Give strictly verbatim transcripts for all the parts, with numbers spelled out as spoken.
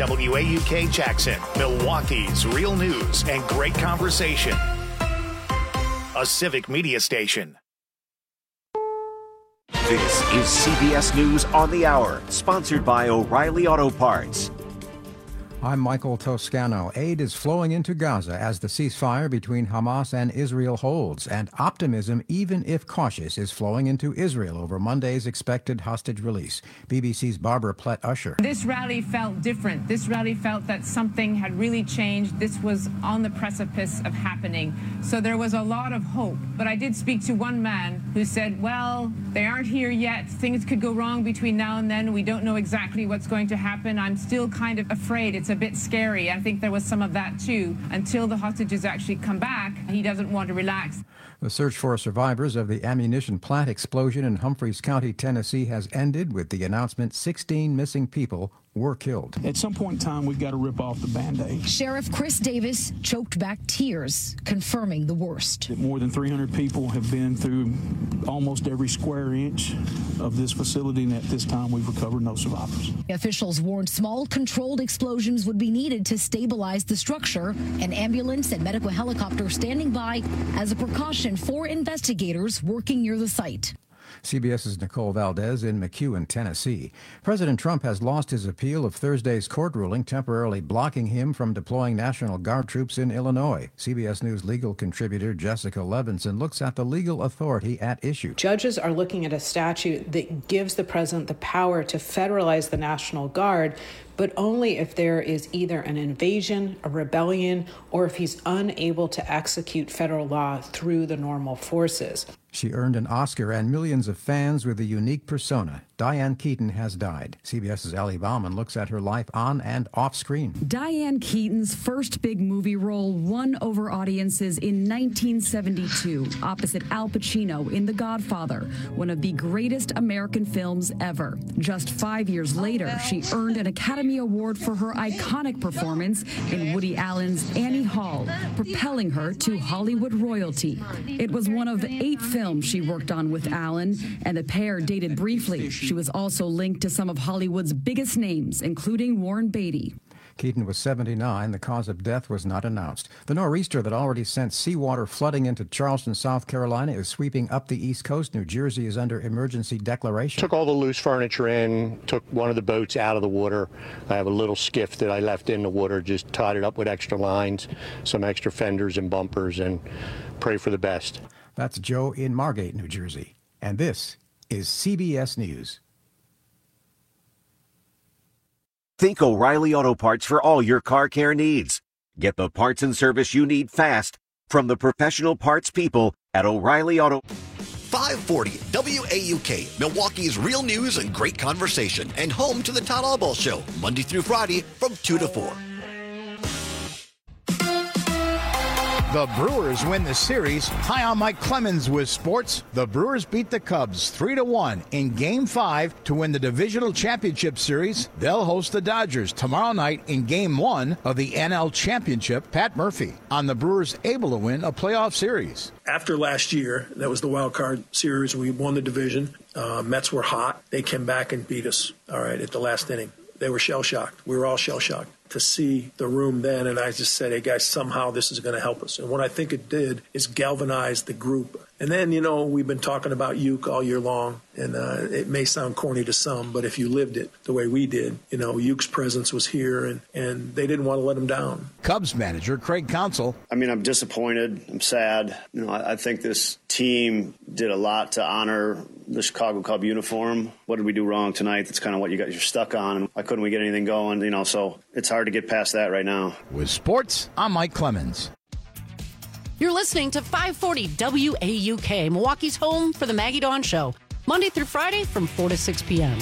W A U K Jackson, Milwaukee's real news and great conversation. A civic media station. This is C B S News on the Hour, sponsored by O'Reilly Auto Parts. I'm Michael Toscano. Aid is flowing into Gaza as the ceasefire between Hamas and Israel holds, and optimism, even if cautious, is flowing into Israel over Monday's expected hostage release. B B C's Barbara Plett-Usher. This rally felt different. This rally felt that something had really changed. This was on the precipice of happening. So there was a lot of hope. But I did speak to one man who said, well, they aren't here yet. Things could go wrong between now and then. We don't know exactly what's going to happen. I'm still kind of afraid. It's a bit scary. I think there was some of that too. Until the hostages actually come back, he doesn't want to relax. The search for survivors of the ammunition plant explosion in Humphreys County, Tennessee, has ended with the announcement sixteen missing people were killed. At some point in time, we've got to rip off the Band-Aid. Sheriff Chris Davis choked back tears, confirming the worst. More than three hundred people have been through almost every square inch of this facility, and at this time, we've recovered no survivors. Officials warned small, controlled explosions would be needed to stabilize the structure. An ambulance and medical helicopter standing by as a precaution for investigators working near the site. CBS's Nicole Valdez in McEwen, Tennessee. President Trump has lost his appeal of Thursday's court ruling, temporarily blocking him from deploying National Guard troops in Illinois. C B S News legal contributor Jessica Levinson looks at the legal authority at issue. Judges are looking at a statute that gives the president the power to federalize the National Guard, but only if there is either an invasion, a rebellion, or if he's unable to execute federal law through the normal forces. She earned an Oscar and millions of fans with a unique persona. Diane Keaton has died. CBS's Ellie Bauman looks at her life on and off screen. Diane Keaton's first big movie role won over audiences in nineteen seventy-two, opposite Al Pacino in The Godfather, one of the greatest American films ever. Just five years later, she earned an Academy Award for her iconic performance in Woody Allen's Annie Hall, propelling her to Hollywood royalty. It was one of eight films she worked on with Allen, and the pair dated briefly. She was also linked to some of Hollywood's biggest names, including Warren Beatty. Keaton was seventy-nine. The cause of death was not announced. The nor'easter that already sent seawater flooding into Charleston, South Carolina, is sweeping up the East Coast. New Jersey is under emergency declaration. Took all the loose furniture in, took one of the boats out of the water. I have a little skiff that I left in the water, just tied it up with extra lines, some extra fenders and bumpers, and pray for the best. That's Joe in Margate, New Jersey. And this is C B S News. Think O'Reilly Auto Parts for all your car care needs. Get the parts and service you need fast from the professional parts people at O'Reilly Auto. five forty W A U K, Milwaukee's real news and great conversation, and home to the Todd Albaugh Show, Monday through Friday from two to four. The Brewers win the series. Hi, I'm Mike Clemens with sports. The Brewers beat the Cubs three to one in Game five to win the Divisional Championship Series. They'll host the Dodgers tomorrow night in Game one of the N L Championship. Pat Murphy on the Brewers able to win a playoff series. After last year, that was the wild card series. We won the division. Uh, Mets were hot. They came back and beat us, all right, at the last inning. They were shell-shocked. We were all shell-shocked to see the room then, and I just said, hey, guys, somehow this is going to help us. And what I think it did is galvanize the group. And then, you know, we've been talking about Uke all year long, and uh, it may sound corny to some, but if you lived it the way we did, you know, Uke's presence was here, and, and they didn't want to let him down. Cubs manager Craig Counsell. I mean, I'm disappointed. I'm sad. You know, I, I think this team did a lot to honor the Chicago Cub uniform. What did we do wrong tonight? That's kind of what you got, you're stuck on. Why couldn't we get anything going? You know, so it's hard to get past that right now. With sports, I'm Mike Clemens. You're listening to five forty W A U K, Milwaukee's home for the Maggie Dawn Show, Monday through Friday from four to six p.m.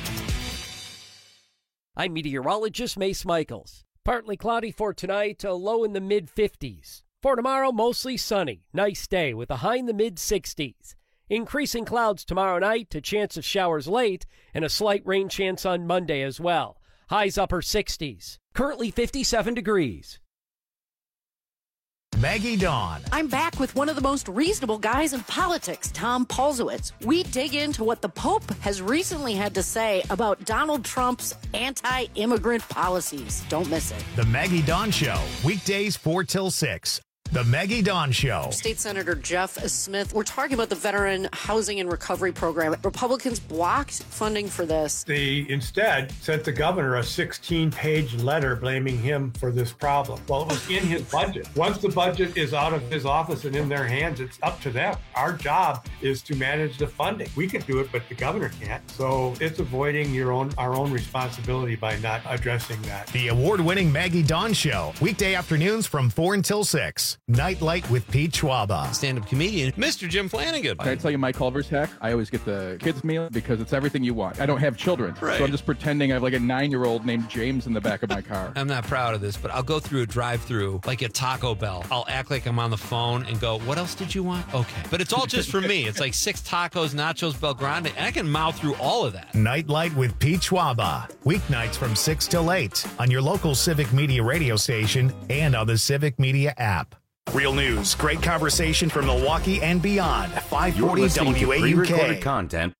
I'm meteorologist Mace Michaels. Partly cloudy for tonight, a low in the mid fifties. For tomorrow, mostly sunny. Nice day with a high in the mid sixties. Increasing clouds tomorrow night, a chance of showers late, and a slight rain chance on Monday as well. Highs upper sixties. Currently fifty-seven degrees. Maggie Dawn. I'm back with one of the most reasonable guys in politics, Tom Polzowitz. We dig into what the Pope has recently had to say about Donald Trump's anti-immigrant policies. Don't miss it. The Maggie Dawn Show, weekdays four till six. The Maggie Dawn Show. State Senator Jeff Smith, we're talking about the Veteran Housing and Recovery Program. Republicans blocked funding for this. They instead sent the governor a sixteen-page letter blaming him for this problem. Well, it was in his budget. Once the budget is out of his office and in their hands, it's up to them. Our job is to manage the funding. We can do it, but the governor can't. So it's avoiding your own our own responsibility by not addressing that. The award-winning Maggie Dawn Show, weekday afternoons from four until six. Nightlight with Pete Schwaba. Stand-up comedian, Mister Jim Flanagan. Can I tell you my Culver's hack? I always get the kids meal because it's everything you want. I don't have children, right. So I'm just pretending I have like a nine-year-old named James in the back of my car. I'm not proud of this, but I'll go through a drive-through like at Taco Bell. I'll act like I'm on the phone and go, what else did you want? Okay. But it's all just for me. It's like six tacos, nachos, Belgrande, and I can mouth through all of that. Nightlight with Pete Schwaba. Weeknights from six till eight on your local Civic Media radio station and on the Civic Media app. Real news, great conversation from Milwaukee and beyond. five forty W A U K. Pre-recorded content.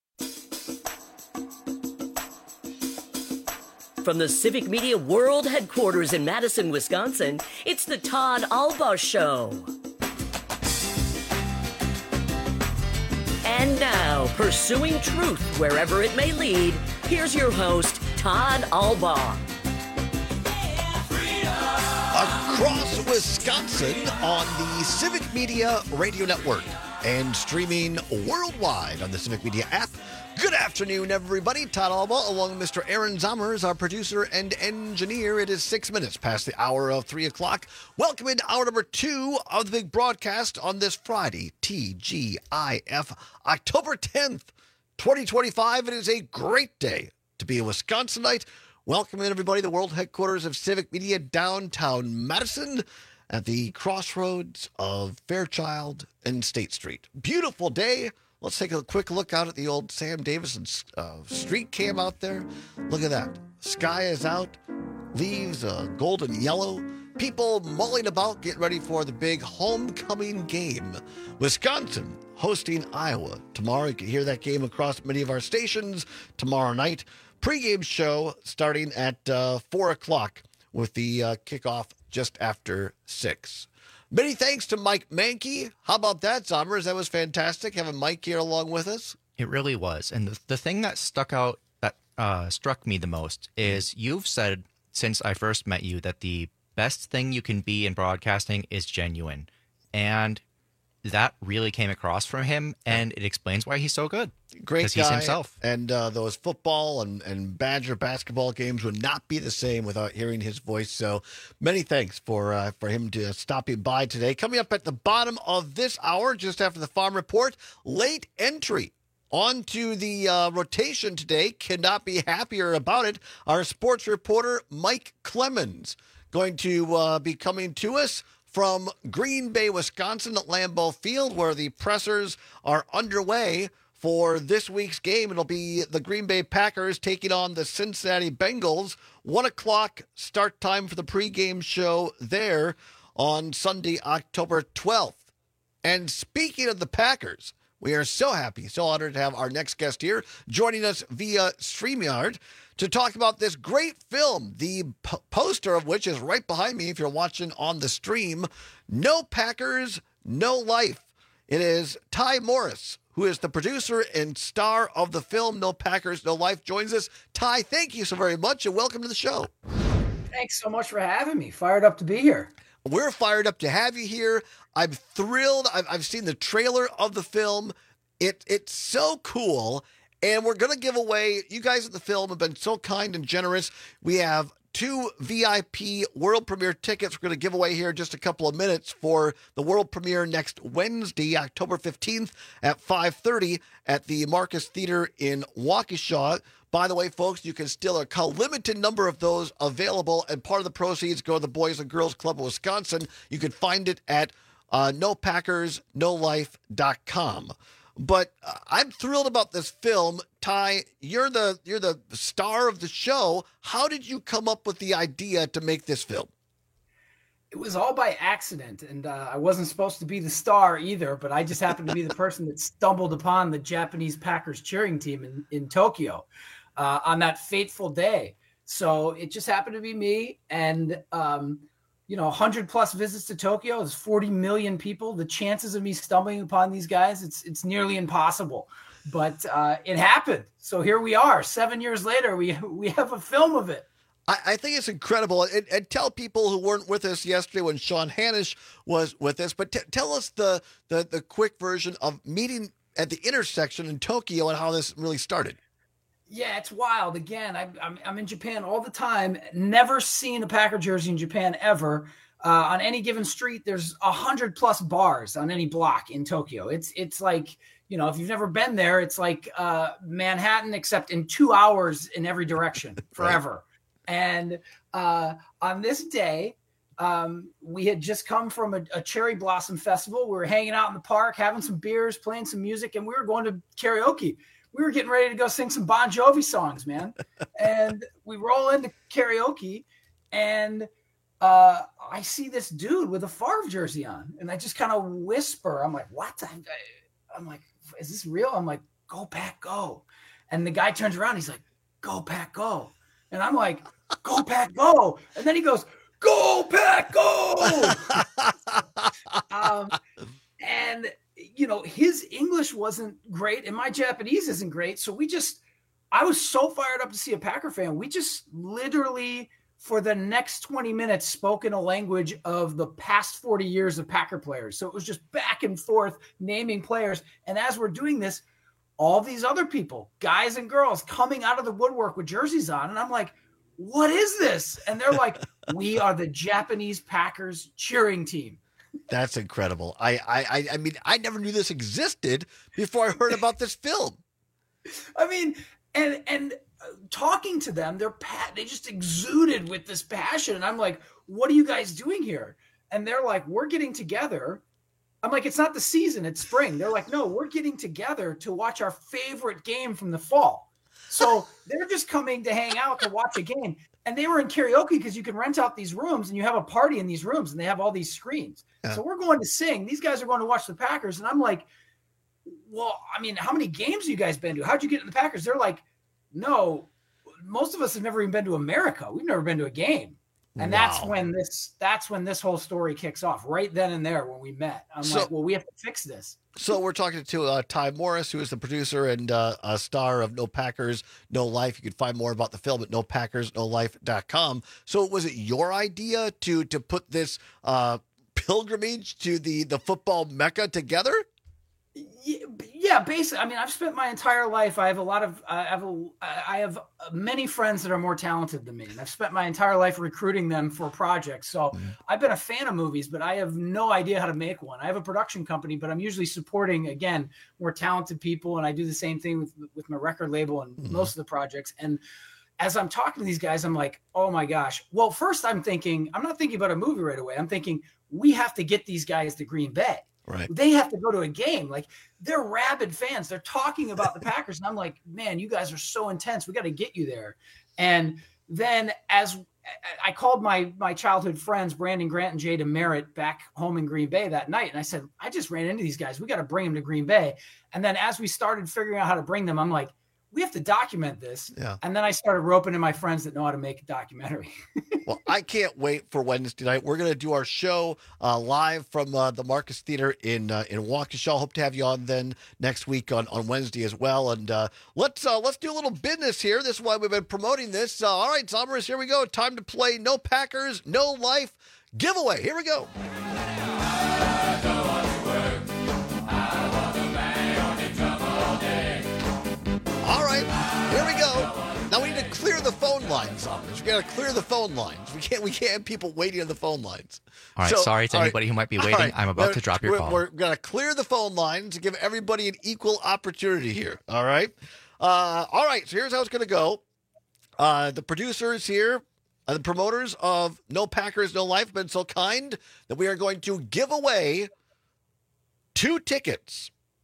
From the Civic Media World Headquarters in Madison, Wisconsin, it's the Todd Albaugh Show. And now, pursuing truth wherever it may lead, here's your host, Todd Albaugh. Across Wisconsin on the Civic Media Radio Network and streaming worldwide on the Civic Media app. Good afternoon, everybody. Todd Albaugh, along with Mister Aaron Zommers, our producer and engineer. It is six minutes past the hour of three o'clock. Welcome into hour number two of the big broadcast on this Friday, T G I F, October tenth, twenty twenty-five. It is a great day to be a Wisconsinite. Welcome in, everybody, to the world headquarters of Civic Media, downtown Madison, at the crossroads of Fairchild and State Street. Beautiful day. Let's take a quick look out at the old Sam Davison uh, street cam out there. Look at that. Sky is out. Leaves uh, golden yellow. People mulling about, getting ready for the big homecoming game. Wisconsin hosting Iowa. Tomorrow, you can hear that game across many of our stations. Tomorrow night, pregame show starting at uh, four o'clock with the uh, kickoff just after six. Many thanks to Mike Mankey. How about that, Zommers? That was fantastic having Mike here along with us. It really was. And the, the thing that stuck out, that uh, struck me the most is you've said since I first met you that the best thing you can be in broadcasting is genuine. And that really came across from him, and it explains why he's so good. Great guy. Because he's himself. And uh, those football and, and Badger basketball games would not be the same without hearing his voice. So many thanks for uh, for him to stopping by today. Coming up at the bottom of this hour, just after the Farm Report, late entry onto the uh, rotation today. Cannot be happier about it. Our sports reporter, Mike Clemens, going to uh, be coming to us from Green Bay, Wisconsin at Lambeau Field, where the pressers are underway for this week's game. It'll be the Green Bay Packers taking on the Cincinnati Bengals. One o'clock start time for the pregame show there on Sunday, October twelfth. And speaking of the Packers, we are so happy, so honored to have our next guest here joining us via StreamYard to talk about this great film, the p- poster of which is right behind me if you're watching on the stream, No Packers, No Life. It is Ty Morris, who is the producer and star of the film No Packers, No Life, joins us. Ty, thank you so very much, and welcome to the show. Thanks so much for having me. Fired up to be here. We're fired up to have you here. I'm thrilled. I've, I've seen the trailer of the film. It It's so cool. And we're going to give away, you guys at the film have been so kind and generous. We have two V I P world premiere tickets we're going to give away here in just a couple of minutes for the world premiere next Wednesday, October fifteenth at five thirty at the Marcus Theater in Waukesha. By the way, folks, you can still, a limited number of those available, and part of the proceeds go to the Boys and Girls Club of Wisconsin. You can find it at uh, no packers no life dot com. But uh, I'm thrilled about this film. Ty, you're the you're the star of the show. How did you come up with the idea to make this film? It was all by accident, and uh, I wasn't supposed to be the star either, but I just happened to be the person that stumbled upon the Japanese Packers cheering team in, in Tokyo uh, on that fateful day. So it just happened to be me, and, um, you know, one hundred plus visits to Tokyo is forty million people. The chances of me stumbling upon these guys, it's it's nearly impossible, but uh, it happened. So here we are, seven years later, we we have a film of it. I, I think it's incredible. And, and tell people who weren't with us yesterday when Sean Hanish was with us, but t- tell us the, the the quick version of meeting at the intersection in Tokyo and how this really started. Yeah, it's wild. Again, I, I'm I'm in Japan all the time. Never seen a Packer jersey in Japan ever. Uh, on any given street, there's a hundred plus bars on any block in Tokyo. It's it's like, you know, if you've never been there, it's like uh, Manhattan, except in two hours in every direction, forever. Right. And uh, on this day, um, we had just come from a, a cherry blossom festival. We were hanging out in the park, having some beers, playing some music, and we were going to karaoke. We were getting ready to go sing some Bon Jovi songs, man. And we roll into karaoke, and uh, I see this dude with a Favre jersey on, and I just kind of whisper, I'm like, what? I'm like, is this real? I'm like, go Pack, go. And the guy turns around, he's like, go Pack, go. And I'm like, go Pack, go. And then he goes, go Pack, go. um, and, you know, his English wasn't great and my Japanese isn't great. So we just, I was so fired up to see a Packer fan. We just literally, for the next twenty minutes, spoke in a language of the past forty years of Packer players. So it was just back and forth naming players. And as we're doing this, all these other people, guys and girls, coming out of the woodwork with jerseys on. And I'm like, what is this? And they're like, we are the Japanese Packers cheering team. That's incredible. I, I, I mean, I never knew this existed before I heard about this film. I mean, and, and talking to them, they're pat, they just exuded with this passion. And I'm like, what are you guys doing here? And they're like, we're getting together. I'm like, it's not the season, it's spring. They're like, no, we're getting together to watch our favorite game from the fall. So they're just coming to hang out to watch a game. And they were in karaoke because you can rent out these rooms and you have a party in these rooms and they have all these screens. Yeah. So we're going to sing. These guys are going to watch the Packers. And I'm like, well, I mean, how many games have you guys been to? How'd you get in the Packers? They're like, no, most of us have never even been to America. We've never been to a game. And wow. that's when this that's when this whole story kicks off, right then and there when we met. I'm so, like, well, we have to fix this. So we're talking to uh, Ty Morris, who is the producer and uh, a star of No Packers, No Life. You can find more about the film at no packers no life dot com. So was it your idea to to put this uh, pilgrimage to the, the football mecca together? Yeah, basically. I mean, I've spent my entire life. I have a lot of. I have a. I have many friends that are more talented than me, and I've spent my entire life recruiting them for projects. So mm-hmm. I've been a fan of movies, but I have no idea how to make one. I have a production company, but I'm usually supporting again more talented people, and I do the same thing with with my record label and mm-hmm. most of the projects. And as I'm talking to these guys, I'm like, oh my gosh. Well, first I'm thinking, I'm not thinking about a movie right away. I'm thinking we have to get these guys to Green Bay. Right. They have to go to a game. Like, they're rabid fans. They're talking about the Packers. And I'm like, man, you guys are so intense. We got to get you there. And then as I called my my childhood friends, Brandon Grant and Jay DeMerit, back home in Green Bay that night. And I said, I just ran into these guys. We got to bring them to Green Bay. And then as we started figuring out how to bring them, I'm like, we have to document this. Yeah. And then I started roping in my friends that know how to make a documentary. Well, I can't wait for Wednesday night. We're going to do our show uh, live from uh, the Marcus Theater in uh, in Waukesha. Hope to have you on then next week on, on Wednesday as well. And uh, let's uh, let's do a little business here. This is why we've been promoting this. Uh, all right, Zombers, here we go. Time to play No Packers, No Life giveaway. Here we go. All right, here we go. Now we need to clear the phone lines, Zombers. We got to clear the phone lines. We can't we can't have people waiting on the phone lines. All right, so, sorry to anybody right. who might be waiting. Right. I'm about we're, to drop your we're, call. We're going to clear the phone lines to give everybody an equal opportunity here. All right? Uh, all right, so here's how it's going to go. Uh, the producers here, uh, the promoters of No Packers, No Life have been so kind that we are going to give away two tickets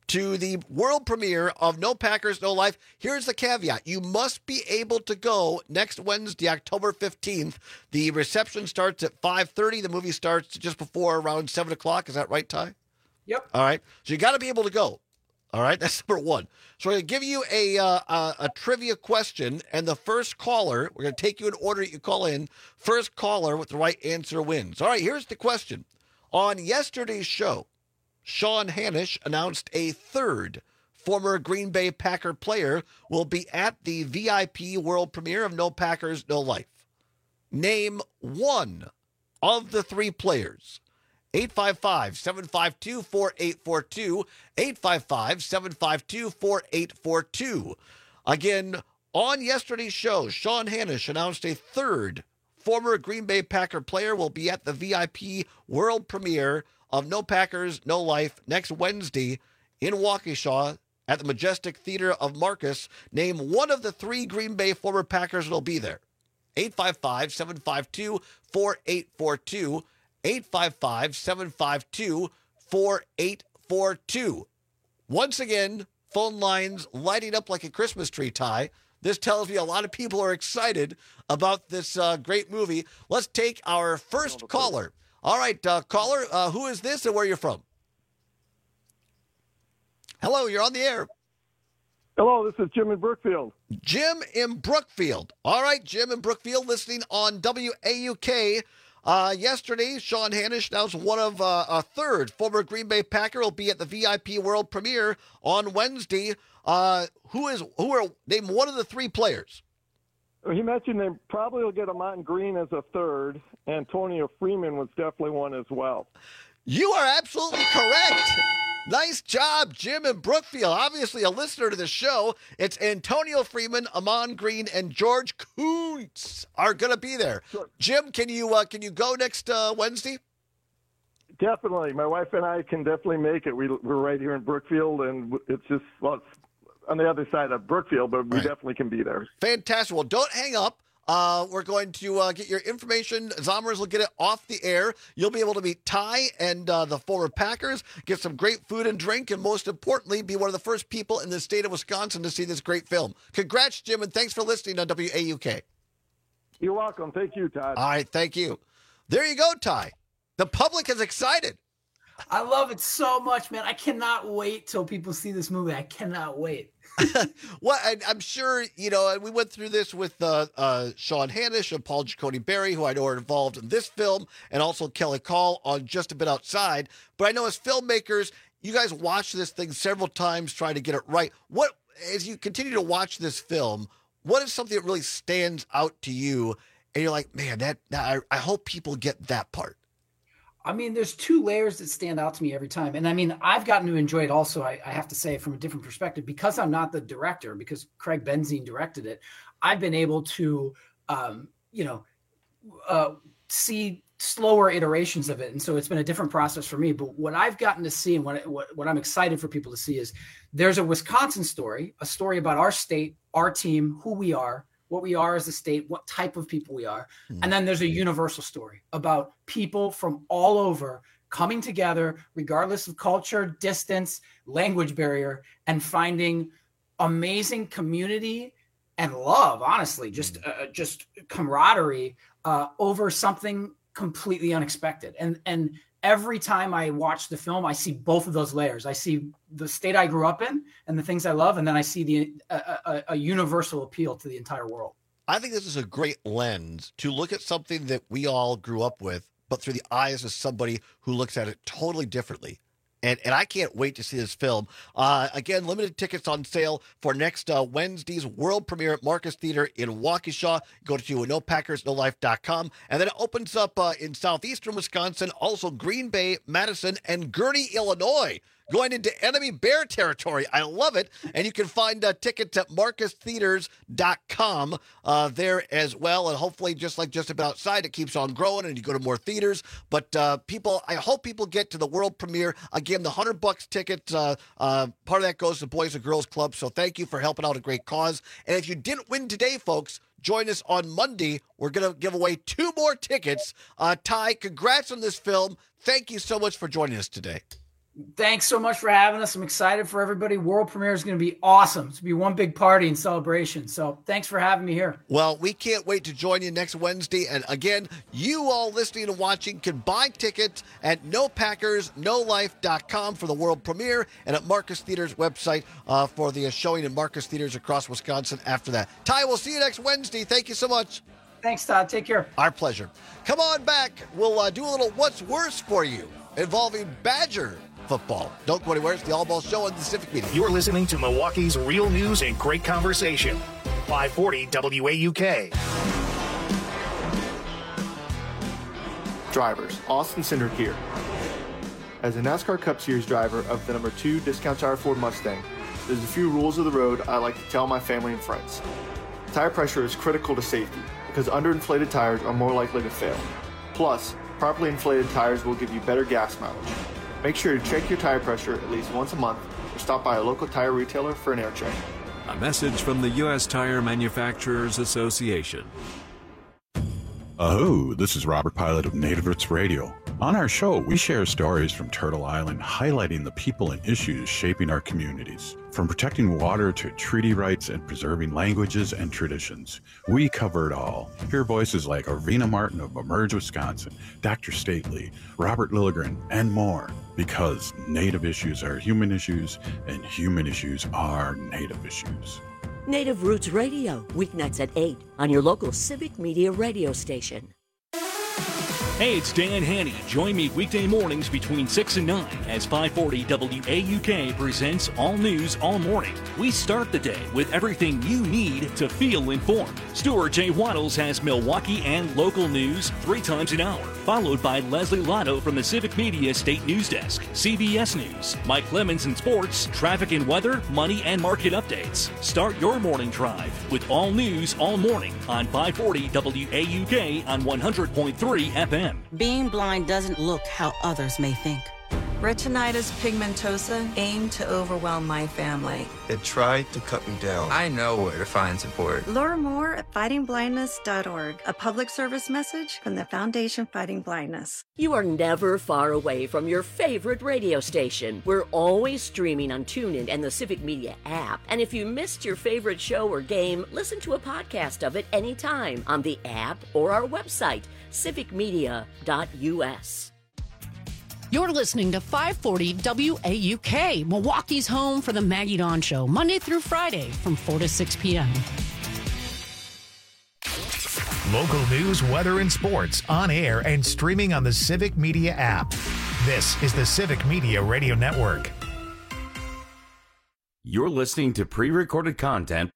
to the world premiere of No Packers, No Life. Here's the caveat. You must be able to go next Wednesday, October fifteenth. The reception starts at five thirty. The movie starts just before around seven o'clock. Is that right, Ty? Yep. All right. So you got to be able to go. All right. That's number one. So we're going to give you a, uh, a, a trivia question, and the first caller, we're going to take you in order that you call in. First caller with the right answer wins. All right. Here's the question. On yesterday's show, Sean Hanish announced a third former Green Bay Packer player will be at the V I P world premiere of No Packers, No Life. Name one of the three players. eight five five, seven five two, four eight four two, eight five five, seven five two, four eight four two. Again, on yesterday's show, Sean Hanish announced a third former Green Bay Packer player will be at the V I P world premiere of No Packers, No Life next Wednesday in Waukesha at the Majestic Theater of Marcus. Name one of the three Green Bay former Packers that will be there. eight five five, seven five two, four eight four two, eight five five, seven five two, four eight four two. Once again, phone lines lighting up like a Christmas tree, Ty. This tells me a lot of people are excited about this uh, great movie. Let's take our first caller. All right, uh, caller, uh, who is this and where are you from? Hello, you're on the air. Hello, this is Jim in Brookfield. Jim in Brookfield. All right, Jim in Brookfield, listening on W A U K. Uh, yesterday, Sean Hanish announced one of uh, a third former Green Bay Packer will be at the V I P world premiere on Wednesday. Uh, who is who are name one of the three players? He mentioned they probably will get Amon Green as a third. Antonio Freeman was definitely one as well. You are absolutely correct. Nice job, Jim in Brookfield. Obviously a listener to the show. It's Antonio Freeman, Amon Green, and George Kuntz are going to be there. Sure. Jim, can you uh, can you go next uh, Wednesday? Definitely. My wife and I can definitely make it. We, we're right here in Brookfield, and it's just, well, it's on the other side of Brookfield, but we right. definitely can be there. Fantastic. Well, don't hang up. Uh, we're going to uh, get your information. Zommers will get it off the air. You'll be able to meet Ty and uh, the former Packers, get some great food and drink, and most importantly, be one of the first people in the state of Wisconsin to see this great film. Congrats, Jim, and thanks for listening on W A U K. You're welcome. Thank you, Todd. All right, thank you. There you go, Ty. The public is excited. I love it so much, man. I cannot wait till people see this movie. I cannot wait. Well, I, I'm sure, you know, we went through this with uh, uh, Sean Hanish and Paul Giacone Berry, who I know are involved in this film, and also Kelly Call on Just a Bit Outside. But I know as filmmakers, you guys watch this thing several times trying to get it right. What, as you continue to watch this film, what is something that really stands out to you? And you're like, man, that, that I, I hope people get that part. I mean, there's two layers that stand out to me every time. And I mean, I've gotten to enjoy it also, I, I have to say, from a different perspective, because I'm not the director, because Craig Benzine directed it. I've been able to, um, you know, uh, see slower iterations of it. And so it's been a different process for me. But what I've gotten to see and what, what, what I'm excited for people to see is there's a Wisconsin story, a story about our state, our team, who we are, what we are as a state, what type of people we are. Mm. And then there's a universal story about people from all over coming together, regardless of culture, distance, language barrier, and finding amazing community and love, honestly, just uh, just camaraderie uh, over something completely unexpected. And and every time I watch the film, I see both of those layers. I see the state I grew up in and the things I love, and then I see the a, a, a universal appeal to the entire world. I think this is a great lens to look at something that we all grew up with, but through the eyes of somebody who looks at it totally differently. And and I can't wait to see this film. Uh, again, limited tickets on sale for next uh, Wednesday's world premiere at Marcus Theater in Waukesha. Go to no packers no life dot com. And then it opens up uh, in southeastern Wisconsin, also Green Bay, Madison, and Gurnee, Illinois. Going into enemy bear territory. I love it. And you can find uh, tickets at marcus theaters dot com uh, there as well. And hopefully, just like Just About Outside, it keeps on growing and you go to more theaters. But uh, people, I hope people get to the world premiere. Again, the one hundred bucks ticket, uh, uh, part of that goes to Boys and Girls Club. So thank you for helping out a great cause. And if you didn't win today, folks, join us on Monday. We're going to give away two more tickets. Uh, Ty, congrats on this film. Thank you so much for joining us today. Thanks so much for having us. I'm excited for everybody. World premiere is going to be awesome. It's going to be one big party and celebration. So thanks for having me here. Well, we can't wait to join you next Wednesday. And again, you all listening and watching can buy tickets at no packers no life dot com for the world premiere and at Marcus Theater's website uh, for the showing in Marcus Theaters across Wisconsin after that. Ty, we'll see you next Wednesday. Thank you so much. Thanks, Todd. Take care. Our pleasure. Come on back. We'll uh, do a little What's Worse for You involving Badger football. Don't go anywhere. It's the All Ball Show on the Civic Media. You're listening to Milwaukee's real news and great conversation. five forty W A U K. Drivers, Austin Cindric here. As a NASCAR Cup Series driver of the number two Discount Tire Ford Mustang, there's a few rules of the road I like to tell my family and friends. Tire pressure is critical to safety because underinflated tires are more likely to fail. Plus, properly inflated tires will give you better gas mileage. Make sure to check your tire pressure at least once a month or stop by a local tire retailer for an air check. A message from the U S Tire Manufacturers Association. Oh, this is Robert Pilot of Native Roots Radio. On our show, we share stories from Turtle Island highlighting the people and issues shaping our communities. From protecting water to treaty rights and preserving languages and traditions, we cover it all. Hear voices like Arvina Martin of Emerge, Wisconsin, Doctor Stately, Robert Lilligren, and more. Because Native issues are human issues, and human issues are Native issues. Native Roots Radio, weeknights at eight on your local Civic Media radio station. Hey, it's Dan Haney. Join me weekday mornings between six and nine as five forty W A U K presents All News All Morning. We start the day with everything you need to feel informed. Stuart J. Waddles has Milwaukee and local news three times an hour, followed by Leslie Lotto from the Civic Media State News Desk, C B S News, Mike Lemons in sports, traffic and weather, money and market updates. Start your morning drive with All News All Morning on five forty W A U K on one hundred point three F M. Being blind doesn't look how others may think. Retinitis pigmentosa aimed to overwhelm my family. It tried to cut me down. I know where to find support. Learn more at fighting blindness dot org, a public service message from the Foundation Fighting Blindness. You are never far away from your favorite radio station. We're always streaming on TuneIn and the Civic Media app. And if you missed your favorite show or game, listen to a podcast of it anytime on the app or our website, civic media dot U S. You're listening to five forty W A U K, Milwaukee's home for the Maggie Dawn Show, Monday through Friday from four to six p.m. Local news, weather, and sports on air and streaming on the Civic Media app. This is the Civic Media Radio Network. You're listening to pre-recorded content.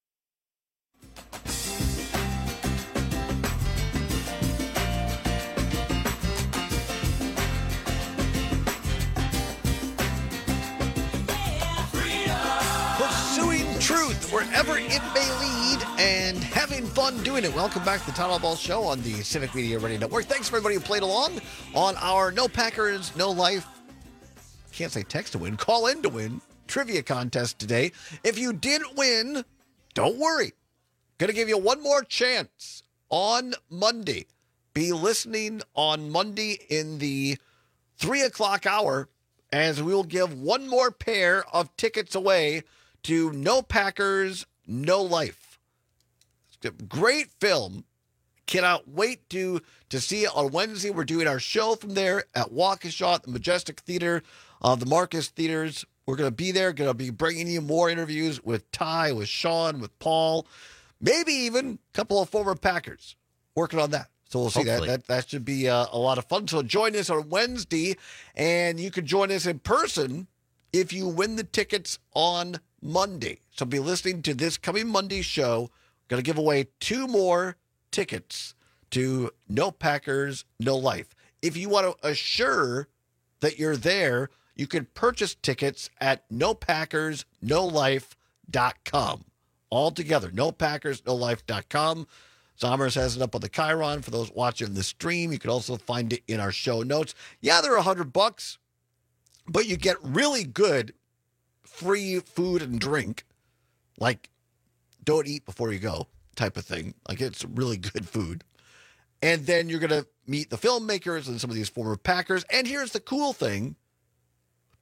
Truth wherever it may lead and having fun doing it. Welcome back to the Todd Ball Show on the Civic Media Radio Network. Thanks for everybody who played along on our No Packers, No Life, can't say text to win, call in to win trivia contest today. If you didn't win, don't worry. Going to give you one more chance on Monday. Be listening on Monday in the three o'clock hour as we will give one more pair of tickets away to No Packers, No Life. Great film. Cannot wait to, to see it on Wednesday. We're doing our show from there at Waukesha at the Majestic Theater, uh, the Marcus Theaters. We're going to be there, going to be bringing you more interviews with Ty, with Sean, with Paul, maybe even a couple of former Packers working on that. So we'll see that. that. That should be uh, a lot of fun. So join us on Wednesday, and you can join us in person if you win the tickets on Monday. So be listening to this coming Monday show. Going to give away two more tickets to No Packers, No Life. If you want to assure that you're there, you can purchase tickets at no packers no life dot com. All together, no packers no life dot com. Zommers has it up on the Chiron for those watching the stream. You can also find it in our show notes. Yeah, they're a hundred bucks, but you get really good free food and drink, like don't eat before you go type of thing. Like it's really good food. And then you're going to meet the filmmakers and some of these former Packers. And here's the cool thing.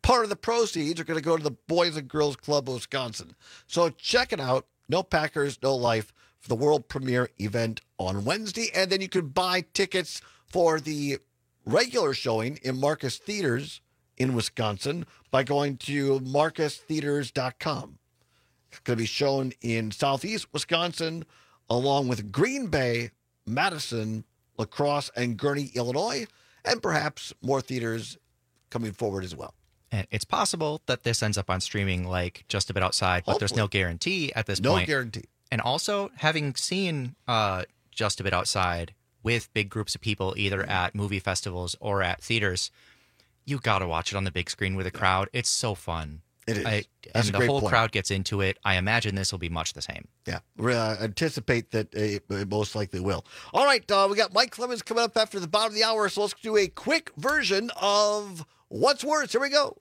Part of the proceeds are going to go to the Boys and Girls Club of Wisconsin. So check it out. No Packers, No Life for the world premiere event on Wednesday. And then you can buy tickets for the regular showing in Marcus Theaters in Wisconsin by going to marcus theaters dot com. It's going to be shown in Southeast Wisconsin, along with Green Bay, Madison, La Crosse, and Gurnee, Illinois, and perhaps more theaters coming forward as well. And it's possible that this ends up on streaming like Just a Bit Outside, but Hopefully. there's no guarantee at this No point. No guarantee. And also, having seen uh, Just a Bit Outside with big groups of people, either at movie festivals or at theaters, you got to watch it on the big screen with a crowd. It's so fun. It is. I, That's and a the great whole point. crowd gets into it. I imagine this will be much the same. Yeah, we uh, anticipate that it, it most likely will. All right, uh, we got Mike Clemens coming up after the bottom of the hour, so let's do a quick version of What's Worse. Here we go.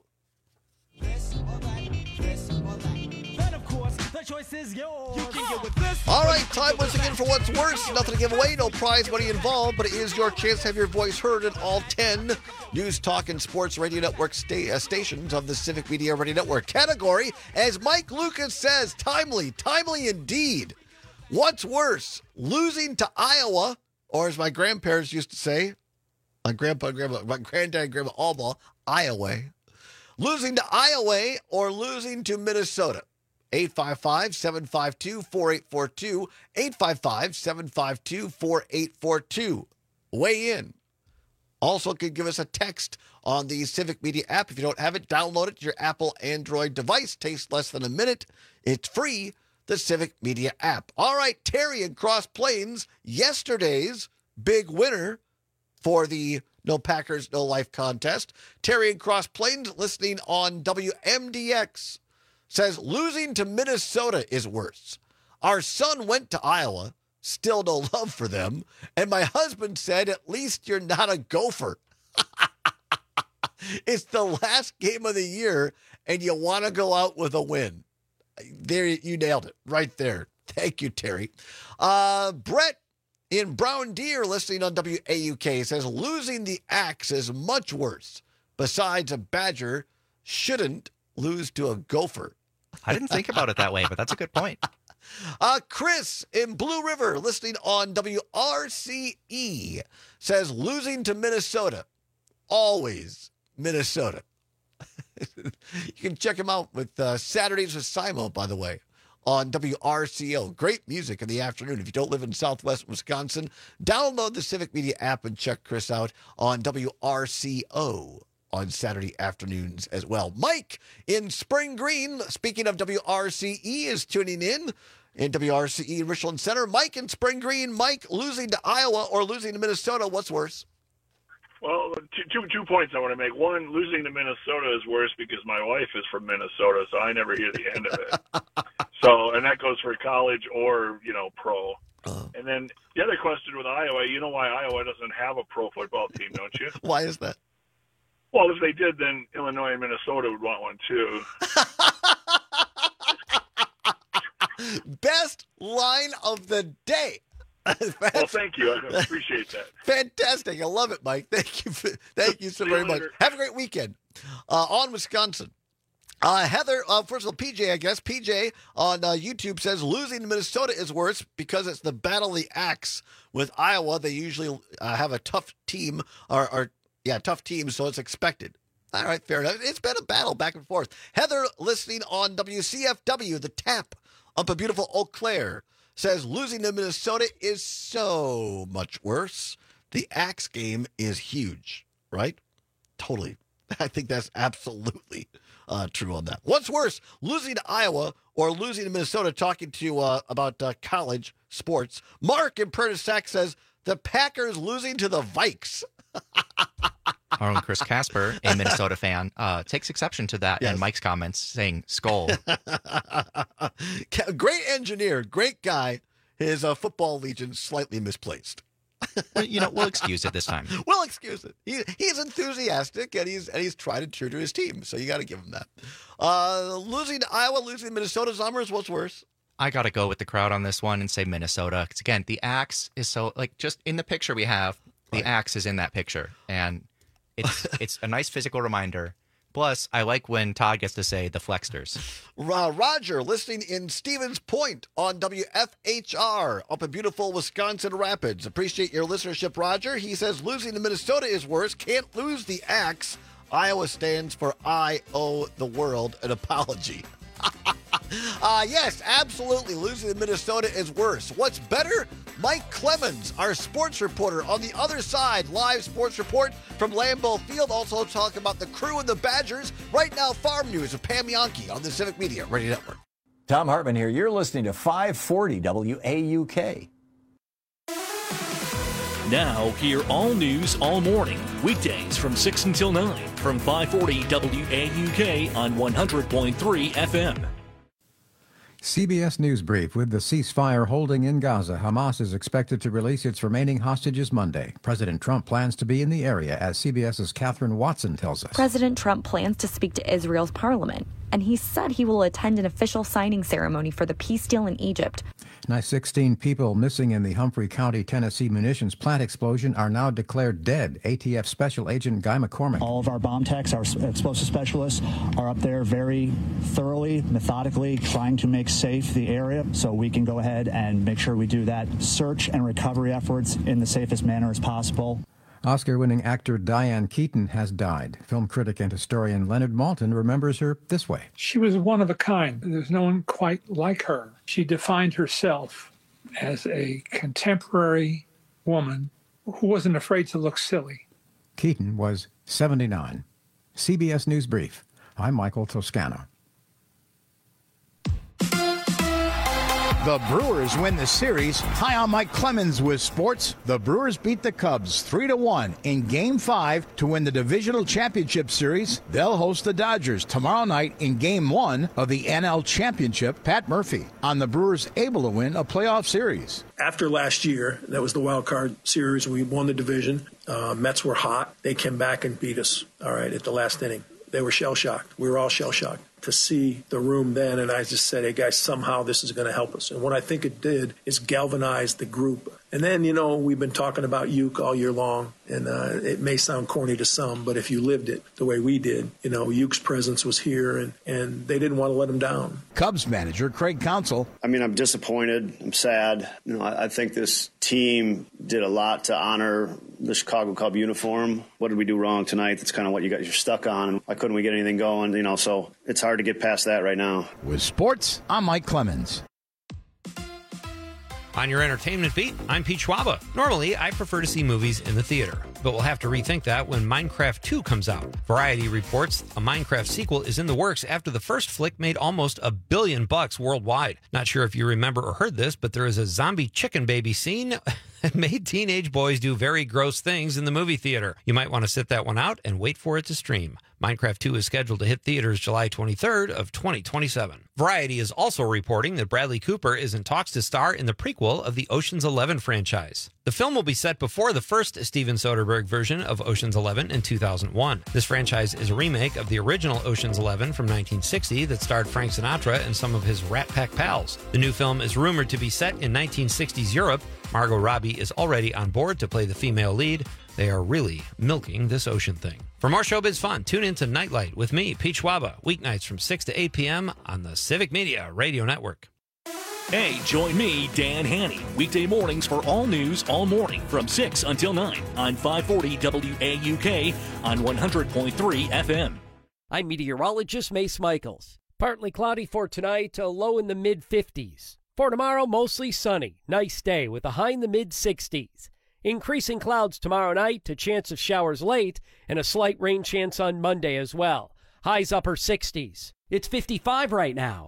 All right, time once again for What's Worse. Nothing to give away, no prize money involved, but it is your chance to have your voice heard in all ten News Talk and Sports Radio Network sta- uh, stations of the Civic Media Radio Network category. As Mike Lucas says, timely, timely indeed. What's worse, losing to Iowa, or as my grandparents used to say, my grandpa, grandma, my granddad, and grandma, Alma, Iowa, losing to Iowa or losing to Minnesota? eight five five, seven five two, four eight four two, eight five five, seven five two, four eight four two. Weigh in. Also, can give us a text on the Civic Media app. If you don't have it, download it to your Apple Android device. Takes less than a minute. It's free, the Civic Media app. All right, Terry in Cross Plains, yesterday's big winner for the No Packers, No Life contest. Terry in Cross Plains, listening on W M D X, says losing to Minnesota is worse. Our son went to Iowa, still no love for them, and my husband said, at least you're not a Gopher. It's the last game of the year, and you want to go out with a win. There, you nailed it right there. Thank you, Terry. Uh, Brett in Brown Deer, listening on W A U K, says losing the Axe is much worse. Besides, a Badger shouldn't lose to a Gopher. I didn't think about it that way, but that's a good point. Uh, Chris in Blue River, listening on W R C E, says losing to Minnesota. Always Minnesota. You can check him out with uh, Saturdays with Simo, by the way, on W R C O. Great music in the afternoon. If you don't live in Southwest Wisconsin, download the Civic Media app and check Chris out on W R C O on Saturday afternoons as well. Mike in Spring Green, speaking of W R C E, is tuning in in W R C E in Richland Center. Mike in Spring Green. Mike, losing to Iowa or losing to Minnesota, what's worse? Well, two, two, two points I want to make. One, losing to Minnesota is worse because my wife is from Minnesota, so I never hear the end of it. So, and that goes for college or, you know, pro. Uh, and then the other question with Iowa, you know why Iowa doesn't have a pro football team, don't you? Why is that? Well, if they did, then Illinois and Minnesota would want one too. Best line of the day. Well, thank you. I appreciate that. Fantastic. I love it, Mike. Thank you. For, thank you so very much. Have a great weekend. Uh, on Wisconsin. Uh, Heather, uh, first of all, P J, I guess. P J on uh, YouTube says losing to Minnesota is worse because it's the battle of the axe. With Iowa, they usually uh, have a tough team, or, or yeah, tough team, so it's expected. All right, fair enough. It's been a battle back and forth. Heather, listening on W C F W, the tap up a beautiful Eau Claire, says losing to Minnesota is so much worse. The axe game is huge, right? Totally. I think that's absolutely uh, true on that. What's worse, losing to Iowa or losing to Minnesota? Talking to uh, about uh, college sports. Mark in Prentice Sack says the Packers losing to the Vikes. Our own Chris Casper, a Minnesota fan, uh, takes exception to that Yes. and Mike's comments saying skull. Great engineer, great guy. His uh, football allegiance slightly misplaced. Well, you know, we'll excuse it this time. We'll excuse it. He, he's enthusiastic and he's and he's tried and true to his team, so you got to give him that. Uh, losing to Iowa, losing to Minnesota, Zommers, what's worse? I got to go with the crowd on this one and say Minnesota. Because, again, the axe is so, like, just in the picture we have, the right. axe is in that picture. And it's it's a nice physical reminder Plus, I like when Todd gets to say the Flexters. Uh, Roger, listening in Stevens Point on W F H R up in beautiful Wisconsin Rapids. Appreciate your listenership, Roger. He says losing to Minnesota is worse. Can't lose the axe. Iowa stands for I owe the world an apology. uh, yes, absolutely. Losing to Minnesota is worse. What's better? Mike Clemens, our sports reporter on the other side, live sports report from Lambeau Field. Also talking about the Crew and the Badgers. Right now, Farm News with Pam Yonke on the Civic Media Radio Network. Tom Hartman here. You're listening to five forty W A U K. Now, hear all news all morning, weekdays from six until nine from five forty W A U K on one hundred point three F M. C B S News Brief. With the ceasefire holding in Gaza, Hamas is expected to release its remaining hostages Monday. President Trump plans to be in the area, as CBS's Catherine Watson tells us. President Trump plans to speak to Israel's parliament, and he said he will attend an official signing ceremony for the peace deal in Egypt. Now, sixteen people missing in the Humphrey County, Tennessee munitions plant explosion are now declared dead. A T F Special Agent Guy McCormick. All of our bomb techs, our explosive specialists, are up there very thoroughly, methodically trying to make safe the area so we can go ahead and make sure we do that search and recovery efforts in the safest manner as possible. Oscar-winning actor Diane Keaton has died. Film critic and historian Leonard Maltin remembers her this way. She was one of a kind. There's no one quite like her. She defined herself as a contemporary woman who wasn't afraid to look silly. Keaton was seventy-nine. C B S News Brief. I'm Michael Toscano. The Brewers win the series. Hi, I'm Mike Clemens with sports. The Brewers beat the Cubs three to one in Game five to win the Divisional Championship Series. They'll host the Dodgers tomorrow night in Game one of the N L Championship. Pat Murphy on the Brewers able to win a playoff series. After last year, that was the wild card series. We won the division. Uh, Mets were hot. They came back and beat us, all right, at the last inning. They were shell-shocked. We were all shell-shocked to see the room then, and I just said, hey, guys, somehow this is going to help us. And what I think it did is galvanize the group. And then, you know, we've been talking about Uke all year long, and uh, it may sound corny to some, but if you lived it the way we did, you know, Uke's presence was here, and, and they didn't want to let him down. Cubs manager Craig Counsell. I mean, I'm disappointed. I'm sad. You know, I, I think this team did a lot to honor the Chicago Cub uniform. What did we do wrong tonight? That's kind of what you got. You're stuck on. Why couldn't we get anything going? You know, so it's hard to get past that right now. With sports, I'm Mike Clemens. On your entertainment beat, I'm Pete Schwaba. Normally, I prefer to see movies in the theater, but we'll have to rethink that when Minecraft two comes out. Variety reports a Minecraft sequel is in the works after the first flick made almost a billion bucks worldwide. Not sure if you remember or heard this, but there is a zombie chicken baby scene that made teenage boys do very gross things in the movie theater. You might want to sit that one out and wait for it to stream. Minecraft two is scheduled to hit theaters July twenty-third of twenty twenty-seven. Variety is also reporting that Bradley Cooper is in talks to star in the prequel of the Ocean's Eleven franchise. The film will be set before the first Steven Soderbergh version of Ocean's Eleven in two thousand one. This franchise is a remake of the original Ocean's Eleven from nineteen sixty that starred Frank Sinatra and some of his Rat Pack pals. The new film is rumored to be set in nineteen sixties Europe. Margot Robbie is already on board to play the female lead. They are really milking this ocean thing. For more showbiz fun, tune in to Nightlight with me, Pete Schwaba, weeknights from six to eight p.m. on the Civic Media Radio Network. Hey, join me, Dan Haney, weekday mornings for all news all morning from six until nine on five forty W A U K on one hundred point three F M. I'm meteorologist Mace Michaels. Partly cloudy for tonight, a low in the mid fifties. For tomorrow, mostly sunny. Nice day with a high in the mid sixties. Increasing clouds tomorrow night, a chance of showers late, and a slight rain chance on Monday as well. Highs upper sixties. It's fifty-five right now.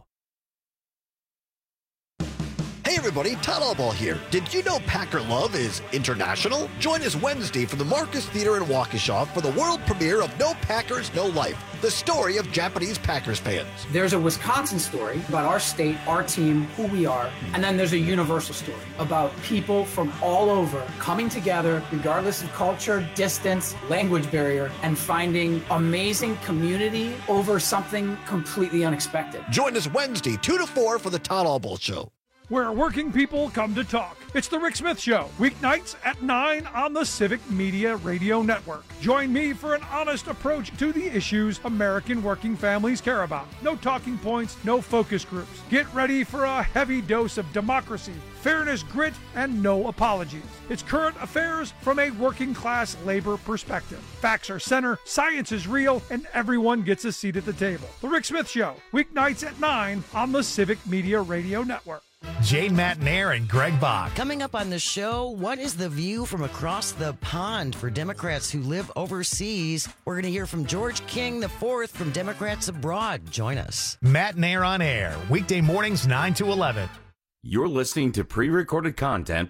Hey everybody, Todd Allball here. Did you know Packer Love is international? Join us Wednesday from the Marcus Theater in Waukesha for the world premiere of No Packers, No Life, the story of Japanese Packers fans. There's a Wisconsin story about our state, our team, who we are, and then there's a universal story about people from all over coming together, regardless of culture, distance, language barrier, and finding amazing community over something completely unexpected. Join us Wednesday, two to four for the Todd Allball Show. where working people come to talk. It's The Rick Smith Show, weeknights at nine on the Civic Media Radio Network. Join me for an honest approach to the issues American working families care about. No talking points, no focus groups. Get ready for a heavy dose of democracy, fairness, grit, and no apologies. It's current affairs from a working class labor perspective. Facts are center, science is real, and everyone gets a seat at the table. The Rick Smith Show, weeknights at nine on the Civic Media Radio Network. Jane Matnair and Greg Bach. Coming up on the show, what is the view from across the pond for Democrats who live overseas? We're going to hear from George King the fourth from Democrats Abroad. Join us. Matnair on Air, weekday mornings nine to eleven. You're listening to pre-recorded content.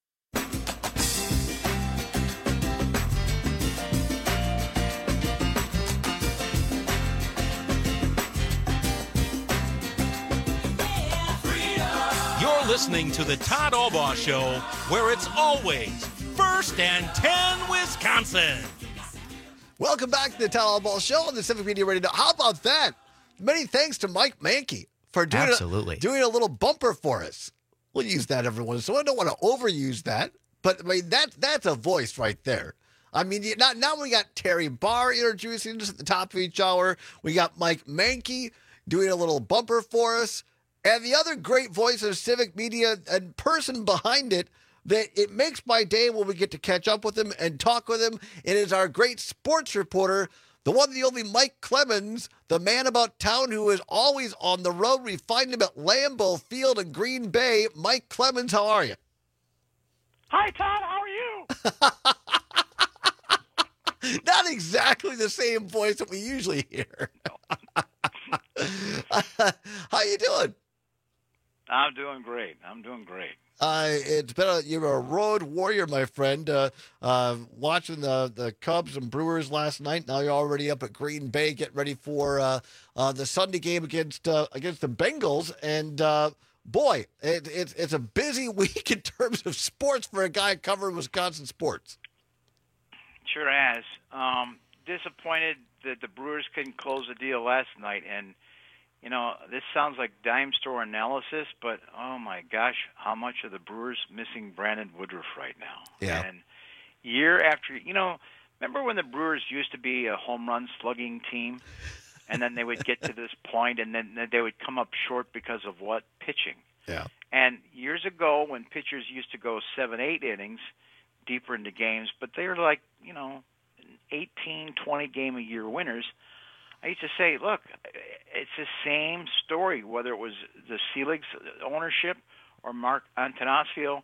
Listening to the Todd Albaugh Show, where it's always first and ten Wisconsin. Welcome back to the Todd Albaugh Show on the Civic Media Radio. How about that? Many thanks to Mike Mankey for doing Absolutely. A, doing a little bumper for us. We'll use that every once in a while. I don't want to overuse that, but I mean that that's a voice right there. I mean, now, now we got Terry Barr introducing us at the top of each hour. We got Mike Mankey doing a little bumper for us. And the other great voice of Civic Media and person behind it, that it makes my day when we get to catch up with him and talk with him. It is our great sports reporter, the one, the only Mike Clemens, the man about town who is always on the road. We find him at Lambeau Field in Green Bay. Mike Clemens, how are you? Hi, Todd. How are you? Not exactly the same voice that we usually hear. How you doing? I'm doing great. I'm doing great. Uh, it's been a, you're a road warrior, my friend. Uh, uh, watching the, the Cubs and Brewers last night. Now you're already up at Green Bay, getting ready for uh, uh, the Sunday game against uh, against the Bengals. And uh, boy, it, it, it's a busy week in terms of sports for a guy covering Wisconsin sports. Sure has. Um, disappointed that the Brewers couldn't close the deal last night, and you know, this sounds like dime store analysis, but oh my gosh, how much are the Brewers missing Brandon Woodruff right now? Yeah. And year after, you know, remember when the Brewers used to be a home run slugging team, and then they would get to this point, and then they would come up short because of what? Pitching. Yeah. And years ago, when pitchers used to go seven, eight innings deeper into games, but they were like, you know, eighteen, twenty game a year winners. I used to say, look, it's the same story, whether it was the Selig's ownership or Mark Antanasio,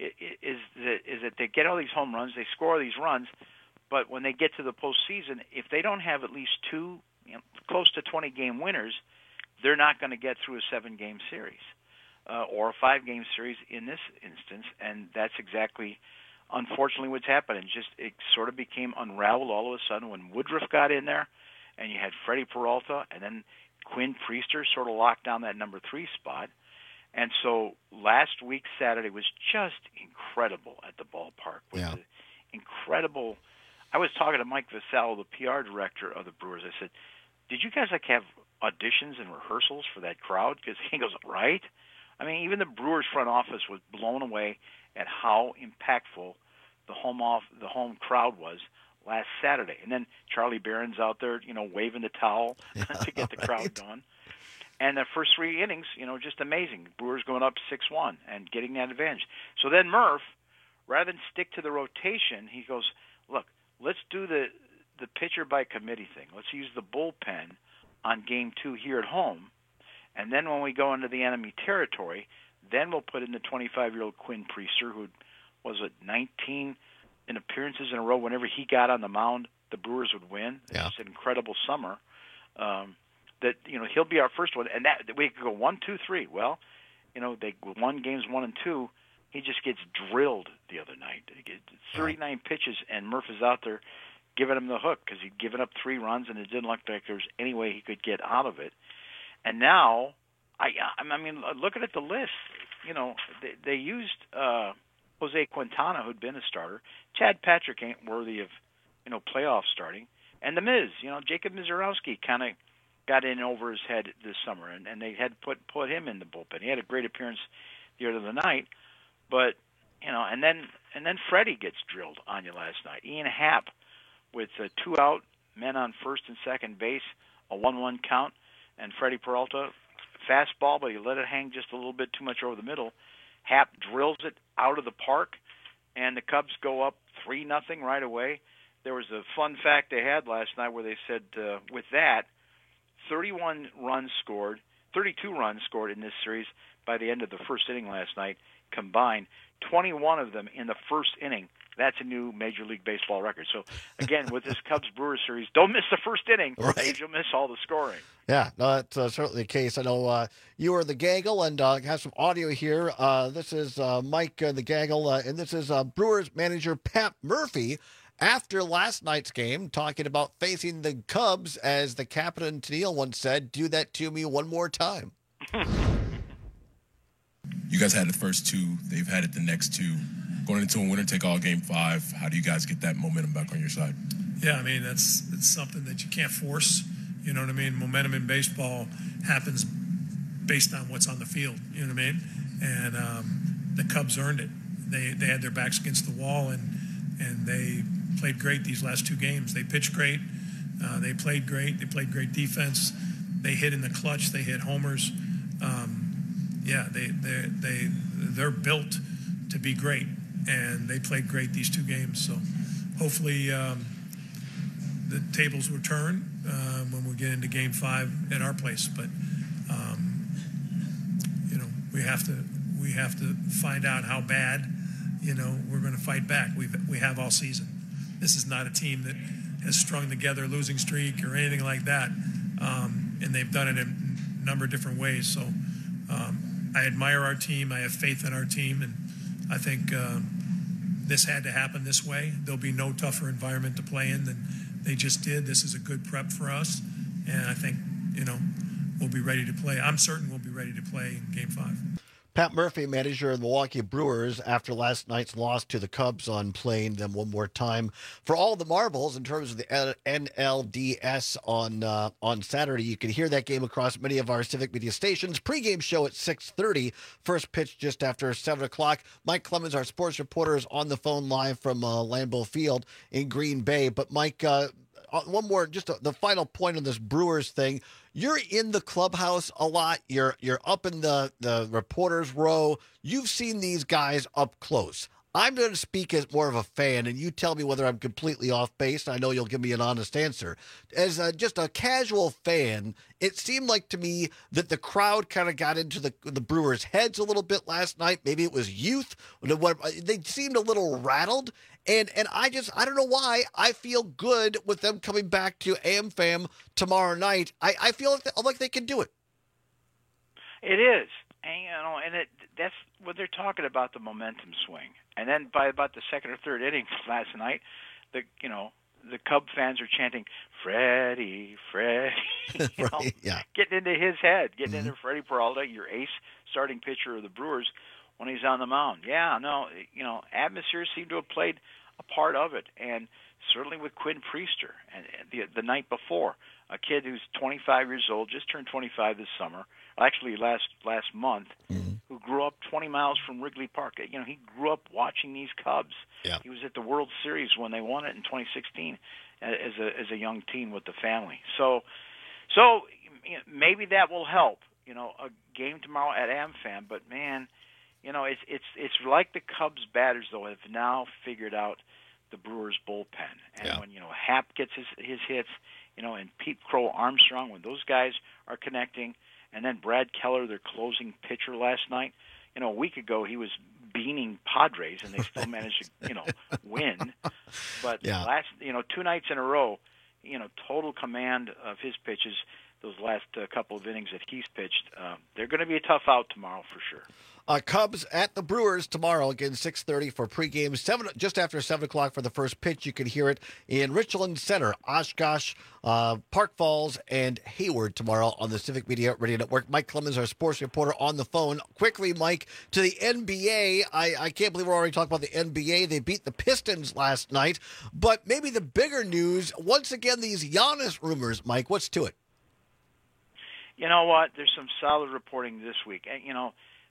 is that, is that they get all these home runs, they score these runs, but when they get to the postseason, if they don't have at least two, you know, close to twenty-game winners, they're not going to get through a seven-game series uh, or a five-game series in this instance, and that's exactly, unfortunately, what's happened. And just it sort of became unraveled all of a sudden when Woodruff got in there, and you had Freddie Peralta, and then Quinn Priester sort of locked down that number three spot. And so last week, Saturday, was just incredible at the ballpark. With yeah. the incredible. I was talking to Mike Vasallo, the P R director of the Brewers. I said, did you guys like have auditions and rehearsals for that crowd? Because he goes, right? I mean, even the Brewers front office was blown away at how impactful the home off the home crowd was last Saturday. And then Charlie Barron's out there, you know, waving the towel yeah, to get the crowd right. going. And the first three innings, you know, just amazing. Brewers going up six one and getting that advantage. So then Murph, rather than stick to the rotation, he goes, look, let's do the, the pitcher by committee thing. Let's use the bullpen on game two here at home. And then when we go into the enemy territory, then we'll put in the twenty-five-year-old Quinn Priester, who was at nineteen in appearances in a row. Whenever he got on the mound, the Brewers would win. Yeah. It's an incredible summer. Um, that you know he'll be our first one, and that we could go one, two, three. Well, you know they won games one and two. He just gets drilled the other night. He gets thirty-nine right. pitches, and Murph is out there giving him the hook because he'd given up three runs, and it didn't look like there was any way he could get out of it. And now, I I mean, looking at the list, you know they, they used. Uh, Jose Quintana, who'd been a starter. Chad Patrick ain't worthy of, you know, playoff starting. And the Miz, you know, Jacob Mizorowski kind of got in over his head this summer, and, and they had put put him in the bullpen. He had a great appearance the other night. But you know, and then and then Freddie gets drilled on you last night. Ian Happ with uh, two out, men on first and second base, a one-one count, and Freddie Peralta, fastball, but he let it hang just a little bit too much over the middle. Happ drills it out of the park, and the Cubs go up three nothing right away. There was a fun fact they had last night where they said uh, with that, thirty-one runs scored, thirty-two runs scored in this series by the end of the first inning last night combined, twenty-one of them in the first inning. That's a new Major League Baseball record. So, again, with this Cubs-Brewers series, don't miss the first inning, right? Because you'll miss all the scoring. Yeah, no, that's uh, certainly the case. I know uh, you are the Gaggle, and uh, have some audio here. Uh, this is uh, Mike uh, the Gaggle, uh, and this is uh, Brewers manager Pat Murphy after last night's game, talking about facing the Cubs, as the Captain Tennille once said, "Do that to me one more time." You guys had the first two. They've had it the next two. Going into a winner-take-all game five, how do you guys get that momentum back on your side? Yeah, I mean, that's it's something that you can't force. You know what I mean? Momentum in baseball happens based on what's on the field. You know what I mean? And um, the Cubs earned it. They they had their backs against the wall, and and they played great these last two games. They pitched great. Uh, they played great. They played great defense. They hit in the clutch. They hit homers. Um, yeah, they they they they're built to be great. And they played great these two games. So hopefully um, the tables will turn uh, when we get into game five at our place. But, um, you know, we have to we have to find out how bad, you know, we're going to fight back. We've, we have all season. This is not a team that has strung together a losing streak or anything like that. Um, and they've done it in a number of different ways. So um, I admire our team. I have faith in our team. And I think uh, this had to happen this way. There'll be no tougher environment to play in than they just did. This is a good prep for us, and I think, you know, we'll be ready to play. I'm certain we'll be ready to play in Game five. Pat Murphy, manager of the Milwaukee Brewers, after last night's loss to the Cubs on playing them one more time for all the marbles in terms of the N L D S on uh, on Saturday. You can hear that game across many of our Civic Media stations. Pre-game show at six thirty. First pitch just after seven o'clock. Mike Clemens, our sports reporter, is on the phone live from uh, Lambeau Field in Green Bay. But, Mike, uh, one more, just a, the final point on this Brewers thing. You're in the clubhouse a lot. You're you're up in the, the reporters' row. You've seen these guys up close. I'm going to speak as more of a fan, and you tell me whether I'm completely off base. I know you'll give me an honest answer. As a, just a casual fan, it seemed like to me that the crowd kind of got into the the Brewers' heads a little bit last night. Maybe it was youth. They seemed a little rattled. And and I just, I don't know why, I feel good with them coming back to AmFam tomorrow night. I, I feel like they, like they can do it. It is. And, you know, and it, that's what they're talking about, the momentum swing. And then by about the second or third inning last night, the you know, the Cub fans are chanting, Freddie, Freddie, you right, know, yeah. getting into his head, getting Mm-hmm. into Freddie Peralta, your ace starting pitcher of the Brewers, when he's on the mound. Yeah, no, you know, atmosphere seemed to have played a part of it, and certainly with Quinn Priester, and the the night before, a kid who's twenty-five years old, just turned twenty-five this summer, actually last last month, mm-hmm. who grew up twenty miles from Wrigley Park. You know, he grew up watching these Cubs. Yeah. He was at the World Series when they won it in twenty sixteen as a as a young teen with the family. So, so you know, maybe that will help. You know, a game tomorrow at AmFam, but man. You know, it's it's it's like the Cubs batters though have now figured out the Brewers bullpen, and yeah. when you know Happ gets his his hits, you know, and Pete Crow Armstrong, when those guys are connecting, and then Brad Keller, their closing pitcher last night. You know, a week ago he was beaning Padres, and they still managed to you know win. But yeah. last you know two nights in a row, you know, total command of his pitches. Those last uh, couple of innings that he's pitched, uh, they're going to be a tough out tomorrow for sure. Uh, Cubs at the Brewers tomorrow, again, six thirty for pregame, seven, just after seven o'clock for the first pitch. You can hear it in Richland Center, Oshkosh, uh, Park Falls, and Hayward tomorrow on the Civic Media Radio Network. Mike Clemens, our sports reporter, on the phone. Quickly, Mike, to the N B A. I, I can't believe we're already talking about the N B A. They beat the Pistons last night. But maybe the bigger news, once again, these Giannis rumors. Mike, what's to it? You know what? There's some solid reporting this week. And, you know,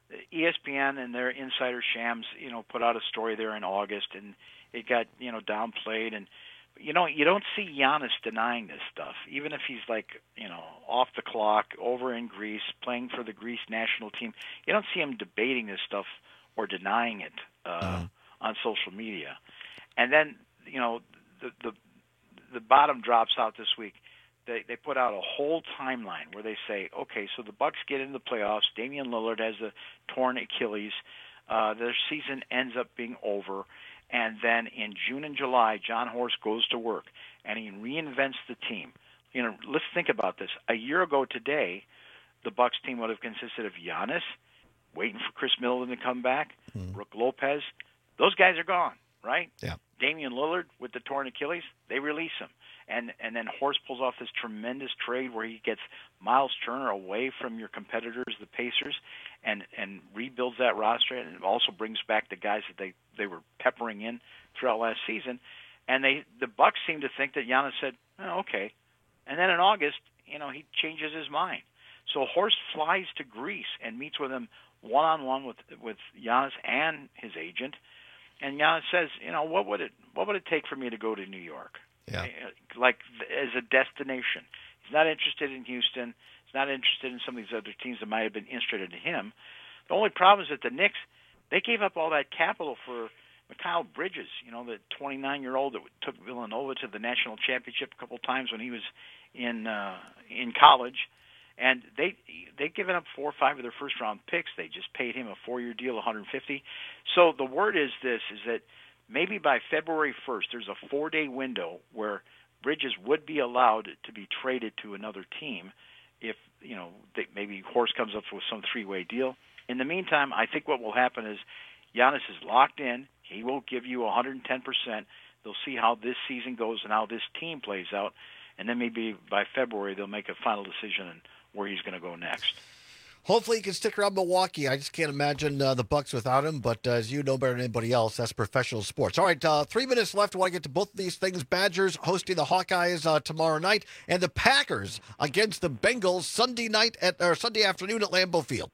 E S P N and their insider Shams, you know, put out a story there in August, and it got, you know, downplayed. And, you know, you don't see Giannis denying this stuff, even if he's, like, you know, off the clock, over in Greece, playing for the Greece national team. You don't see him debating this stuff or denying it uh, mm-hmm. on social media. And then, you know, the, the the bottom drops out this week. They they put out a whole timeline where they say, okay, so the Bucks get into the playoffs. Damian Lillard has a torn Achilles. Uh, their season ends up being over. And then in June and July, John Horst goes to work, and he reinvents the team. You know, let's think about this. A year ago today, the Bucks team would have consisted of Giannis, waiting for Chris Middleton to come back, mm. Brook Lopez. Those guys are gone, right? Yeah. Damian Lillard with the torn Achilles, they release him. And and then Horst pulls off this tremendous trade where he gets Miles Turner away from your competitors, the Pacers, and, and rebuilds that roster, and also brings back the guys that they, they were peppering in throughout last season. And they the Bucks seem to think that Giannis said, oh, okay. And then in August, you know, he changes his mind. So Horst flies to Greece and meets with him one-on-one with with Giannis and his agent. And Giannis says, you know, what would it what would it take for me to go to New York? Yeah. Like as a destination. He's not interested in Houston. He's not interested in some of these other teams that might have been interested in him. The only problem is that the Knicks, they gave up all that capital for Mikal Bridges, you know, the twenty-nine-year-old that took Villanova to the national championship a couple times when he was in uh, in college. And they they've given up four or five of their first-round picks. They just paid him a four-year deal, one hundred fifty. So the word is this, is that maybe by February first, there's a four-day window where Bridges would be allowed to be traded to another team if, you know, they, maybe Horst comes up with some three-way deal. In the meantime, I think what will happen is Giannis is locked in. He will give you one hundred ten percent. They'll see how this season goes and how this team plays out. And then maybe by February, they'll make a final decision on where he's going to go next. Hopefully he can stick around Milwaukee. I just can't imagine uh, the Bucks without him, but uh, as you know better than anybody else, that's professional sports. All right, uh, three minutes left. I want to get to both of these things. Badgers hosting the Hawkeyes uh, tomorrow night, and the Packers against the Bengals Sunday night at or Sunday afternoon at Lambeau Field.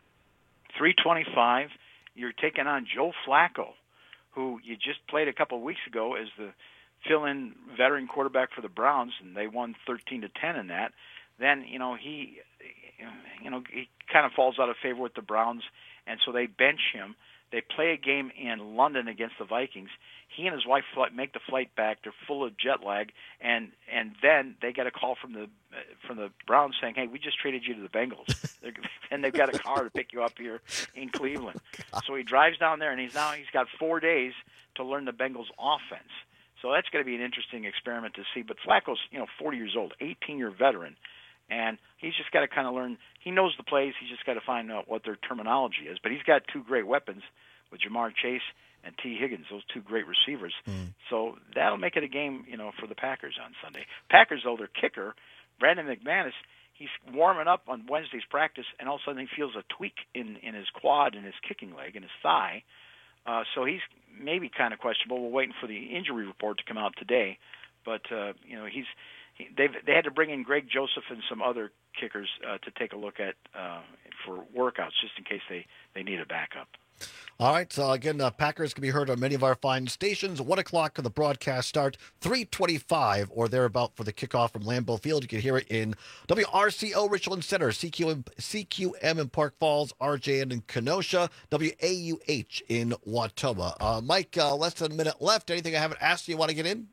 three twenty-five. You're taking on Joe Flacco, who you just played a couple of weeks ago as the fill-in veteran quarterback for the Browns, and they won thirteen to ten in that. Then, you know, he, you know, he kind of falls out of favor with the Browns, and so they bench him. They play a game in London against the Vikings. He and his wife make the flight back. They're full of jet lag, and and then they get a call from the from the Browns saying, "Hey, we just traded you to the Bengals," and they've got a car to pick you up here in Cleveland. So he drives down there, and he's now he's got four days to learn the Bengals offense. So that's going to be an interesting experiment to see. But Flacco's, you know, forty years old, eighteen-year veteran. And he's just got to kind of learn. He knows the plays. He's just got to find out what their terminology is. But he's got two great weapons with Jamar Chase and T. Higgins, those two great receivers. Mm. So that'll make it a game, you know, for the Packers on Sunday. Packers, though, their kicker, Brandon McManus, he's warming up on Wednesday's practice, and all of a sudden he feels a tweak in, in his quad and his kicking leg and his thigh. Uh, so he's maybe kind of questionable. We're waiting for the injury report to come out today. But, uh, you know, he's... They've, they had to bring in Greg Joseph and some other kickers uh, to take a look at uh, for workouts, just in case they, they need a backup. All right. So, again, uh, Packers can be heard on many of our fine stations. one o'clock for the broadcast start, three twenty-five or thereabout for the kickoff from Lambeau Field. You can hear it in W R C O Richland Center, C Q M, C Q M in Park Falls, R J N in Kenosha, W A U H in Watauga. Uh, Mike, uh, less than a minute left. Anything I haven't asked you want to get in?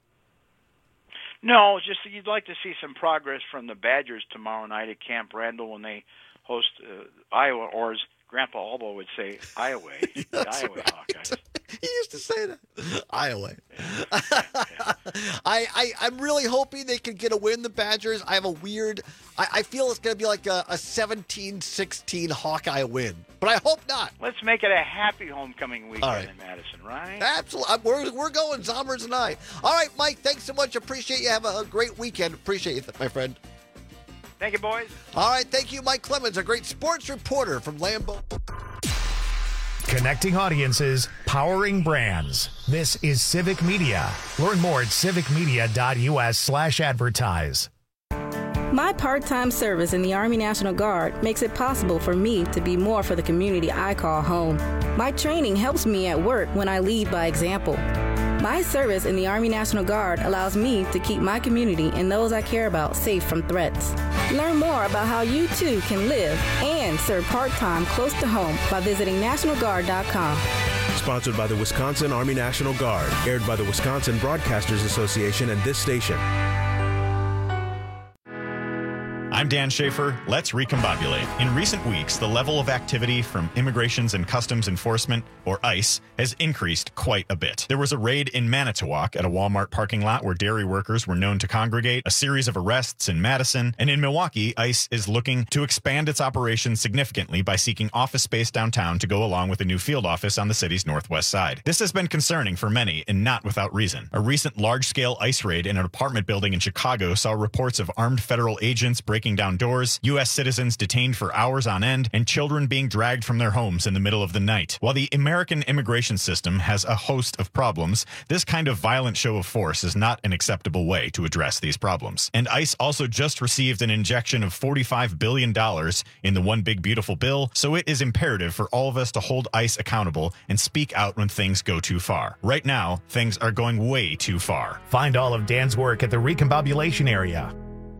No, just you'd like to see some progress from the Badgers tomorrow night at Camp Randall when they host uh, Iowa, or as Grandpa Albo would say, Iowa, the Iowa right. Hawkeyes. He used to say that. Iowa. Yeah. Yeah. I, I, I'm really hoping they can get a win, the Badgers. I have a weird, I, I feel it's going to be like a, a seventeen sixteen Hawkeye win, but I hope not. Let's make it a happy homecoming weekend right. in Madison, right? Absolutely. We're, we're going, Zombers and I. All right, Mike, thanks so much. Appreciate you. Have a, a great weekend. Appreciate you, my friend. Thank you, boys. All right, thank you, Mike Clemens, a great sports reporter from Lambeau. Connecting audiences, powering brands. This is Civic Media. Learn more at civicmedia.us slash advertise. My part-time service in the Army National Guard makes it possible for me to be more for the community I call home. My training helps me at work when I lead by example. My service in the Army National Guard allows me to keep my community and those I care about safe from threats. Learn more about how you too can live and serve part-time close to home by visiting national guard dot com. Sponsored by the Wisconsin Army National Guard. Aired by the Wisconsin Broadcasters Association and this station. I'm Dan Schaefer. Let's recombobulate. In recent weeks, the level of activity from Immigrations and Customs Enforcement, or ICE, has increased quite a bit. There was a raid in Manitowoc at a Walmart parking lot where dairy workers were known to congregate, a series of arrests in Madison, and in Milwaukee, ICE is looking to expand its operations significantly by seeking office space downtown to go along with a new field office on the city's northwest side. This has been concerning for many, and not without reason. A recent large-scale ICE raid in an apartment building in Chicago saw reports of armed federal agents breaking down doors, U S citizens detained for hours on end, and children being dragged from their homes in the middle of the night. While the American immigration system has a host of problems, this kind of violent show of force is not an acceptable way to address these problems. And ICE also just received an injection of forty-five billion dollars in the One Big Beautiful Bill, so it is imperative for all of us to hold ICE accountable and speak out when things go too far. Right now, things are going way too far. Find all of Dan's work at the Recombobulation Area.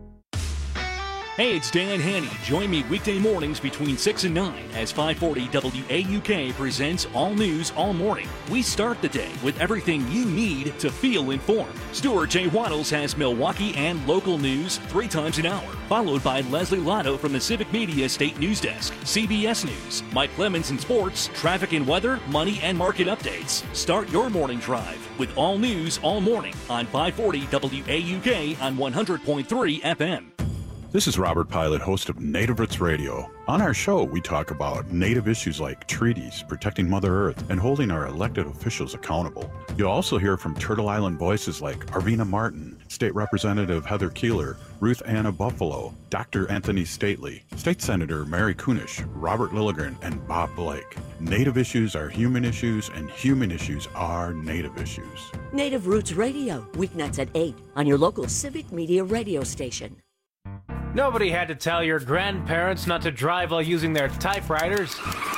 Hey, it's Dan Haney. Join me weekday mornings between six and nine as five forty W A U K presents All News All Morning. We start the day with everything you need to feel informed. Stuart J. Waddles has Milwaukee and local news three times an hour, followed by Leslie Lotto from the Civic Media State News Desk, C B S News, Mike Clemens in sports, traffic and weather, money and market updates. Start your morning drive with All News All Morning on five forty W A U K on one hundred point three F M. This is Robert Pilot, host of Native Roots Radio. On our show, we talk about Native issues like treaties, protecting Mother Earth, and holding our elected officials accountable. You'll also hear from Turtle Island voices like Arvina Martin, State Representative Heather Keeler, Ruth Anna Buffalo, Doctor Anthony Stately, State Senator Mary Kunish, Robert Lilligren, and Bob Blake. Native issues are human issues, and human issues are Native issues. Native Roots Radio, weeknights at eight on your local Civic Media radio station. Nobody had to tell your grandparents not to drive while using their typewriters.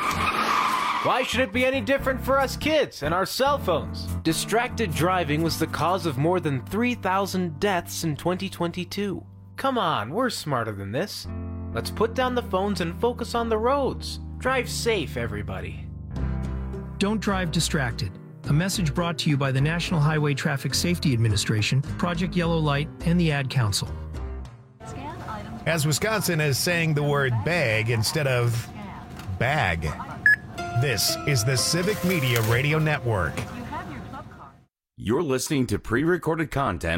Why should it be any different for us kids and our cell phones? Distracted driving was the cause of more than three thousand deaths in twenty twenty-two. Come on, we're smarter than this. Let's put down the phones and focus on the roads. Drive safe, everybody. Don't drive distracted. A message brought to you by the National Highway Traffic Safety Administration, Project Yellow Light, and the Ad Council. As Wisconsin is saying the word bag instead of bag. This is the Civic Media Radio Network. You're listening to pre-recorded content.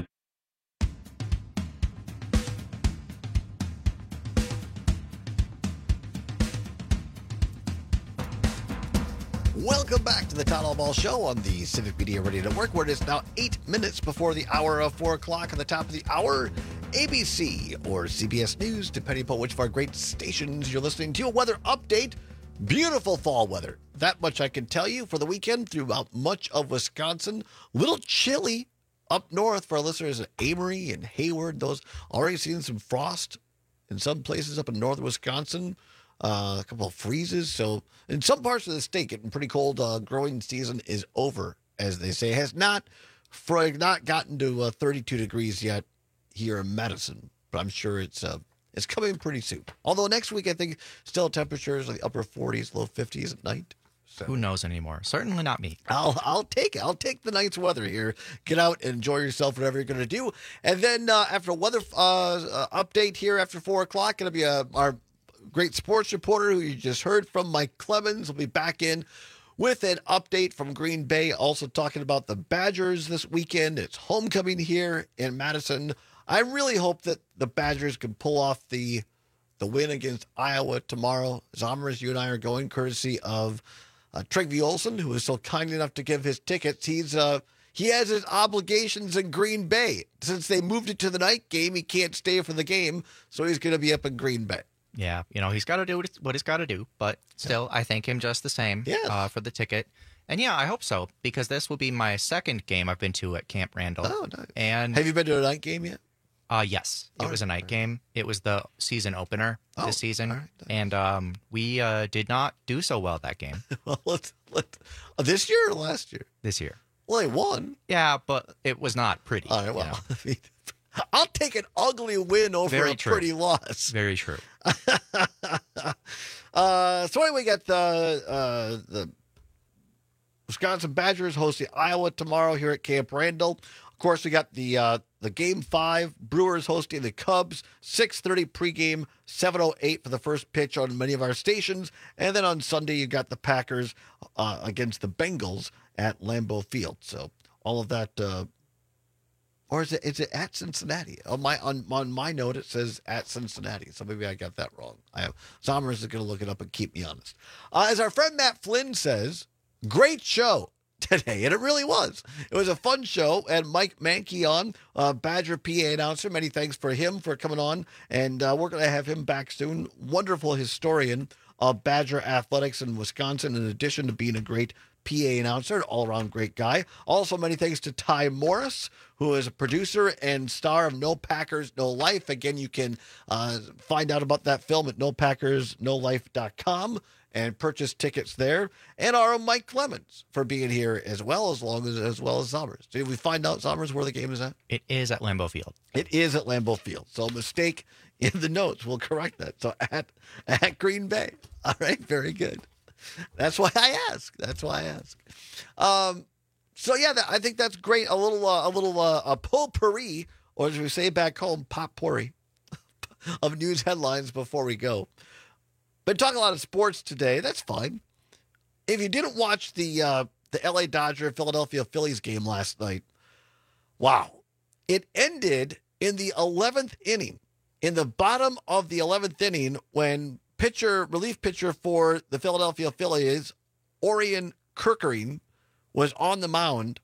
Welcome back to the Todd Allball Show on the Civic Media Radio Network, where it is now eight minutes before the hour of four o'clock. On the top of the hour, A B C or C B S News, depending upon which of our great stations you're listening to. A weather update. Beautiful fall weather. That much I can tell you for the weekend throughout much of Wisconsin. Little chilly up north for our listeners at Amory and Hayward. Those already seeing some frost in some places up in northern Wisconsin. Uh, a couple of freezes. So in some parts of the state, getting pretty cold. Uh, growing season is over, as they say. It has not, not gotten to uh, thirty-two degrees yet here in Madison, but I'm sure it's uh, it's coming pretty soon. Although next week, I think still temperatures like the upper forties, low fifties at night. So who knows anymore? Certainly not me. I'll I'll take it. I'll take the night's weather here. Get out and enjoy yourself, whatever you're going to do. And then uh, after a weather uh, uh, update here after four o'clock, going to be uh, our great sports reporter who you just heard from, Mike Clemens, will be back in with an update from Green Bay. Also talking about the Badgers this weekend. It's homecoming here in Madison. I really hope that the Badgers can pull off the the win against Iowa tomorrow. Zommers, you and I are going courtesy of uh, Tryggvi Olsen, who is so kind enough to give his tickets. He's uh, he has his obligations in Green Bay. Since they moved it to the night game, he can't stay for the game, so he's going to be up in Green Bay. Yeah, you know, he's got to do what he's got to do, but still, I thank him just the same yes. uh, for the ticket. And yeah, I hope so, because this will be my second game I've been to at Camp Randall. Oh, nice. And have you been to a night game yet? Uh, yes, it All was right, a night all right. game. It was the season opener Oh, this season, all right. and um, we uh, did not do so well that game Well, let's, let uh, this year or last year? this year. Well, they won. Yeah, but it was not pretty. All right, you well, know. I mean, I'll take an ugly win over Very a true. pretty loss. Very true. uh, so anyway, we got the uh, the Wisconsin Badgers hosting Iowa tomorrow here at Camp Randall. Of course, we got the uh, the game five, Brewers hosting the Cubs, six thirty pregame, seven oh eight for the first pitch on many of our stations. And then on Sunday, you got the Packers uh, against the Bengals at Lambeau Field. So all of that, uh, or is it is it at Cincinnati? On my on, on my note, it says at Cincinnati. So maybe I got that wrong. I have Somers is going to look it up and keep me honest. Uh, as our friend Matt Flynn says, great show today, and it really was. It was a fun show, and Mike Mankey on, uh, Badger P A announcer. Many thanks for him for coming on, and uh, we're going to have him back soon. Wonderful historian of Badger athletics in Wisconsin, in addition to being a great P A announcer, an all-around great guy. Also, many thanks to Ty Morris, who is a producer and star of No Packers, No Life. Again, you can uh, find out about that film at no packers no life dot com. And purchase tickets there, and our own Mike Clemens for being here as well, as long as as well as Somers. Did we find out, Somers, where the game is at? It is at Lambeau Field. It is at Lambeau Field. So a mistake in the notes. We'll correct that. So at at Green Bay. All right, very good. That's why I ask. That's why I ask. Um, so yeah, that, I think that's great. A little uh, a little uh, a potpourri, or as we say back home, potpourri of news headlines before we go. Been talking a lot of sports today. That's fine. If you didn't watch the uh, the L A Dodger Philadelphia Phillies game last night, wow. It ended in the eleventh inning. In the bottom of the eleventh inning, when pitcher, relief pitcher for the Philadelphia Phillies, Orion Kirkering, was on the mound.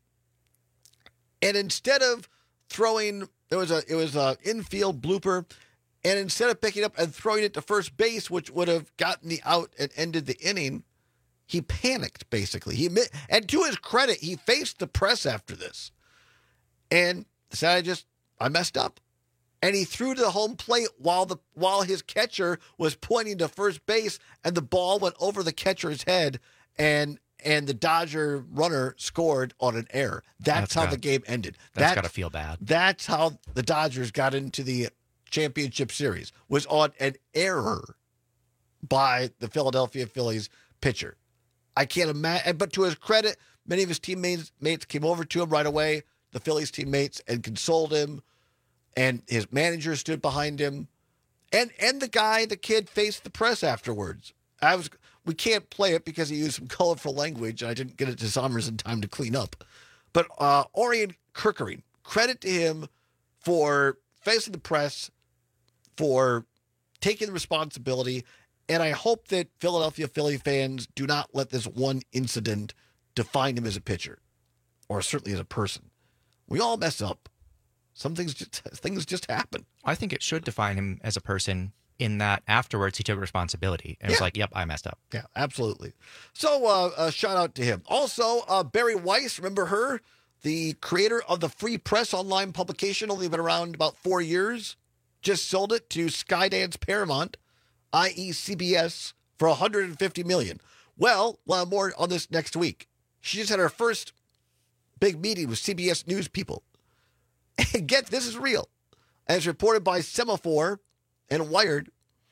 And instead of throwing, it was a it was a infield blooper. And instead of picking up and throwing it to first base, which would have gotten the out and ended the inning, he panicked, basically. He And to his credit, he faced the press after this and said, I just, I messed up. And he threw to the home plate while the while his catcher was pointing to first base, and the ball went over the catcher's head, and and the Dodger runner scored on an error. That's, That's how gotta, the game ended. That's That, got to feel bad. That's how the Dodgers got into the championship series, was on an error by the Philadelphia Phillies pitcher. I can't imagine, but to his credit, many of his teammates mates came over to him right away, the Phillies teammates, and consoled him, and his manager stood behind him, and and the guy, the kid, faced the press afterwards. I was, we can't play it because he used some colorful language, and I didn't get it to Somers in time to clean up. But uh, Orion Kirkering, credit to him for facing the press, for taking the responsibility, and I hope that Philadelphia Philly fans do not let this one incident define him as a pitcher, or certainly as a person. We all mess up. Some things just, things just happen. I think it should define him as a person in that afterwards he took responsibility and yeah. was like, yep, I messed up. Yeah, absolutely. So uh, uh, shout out to him. Also, uh, Barry Weiss, remember her? The creator of the Free Press online publication, only been around about four years. Just sold it to Skydance Paramount, that is. C B S, for one hundred fifty million dollars. Well, we'll have more on this next week. She just had her first big meeting with C B S News people. And get this is real. As reported by Semaphore and Wired,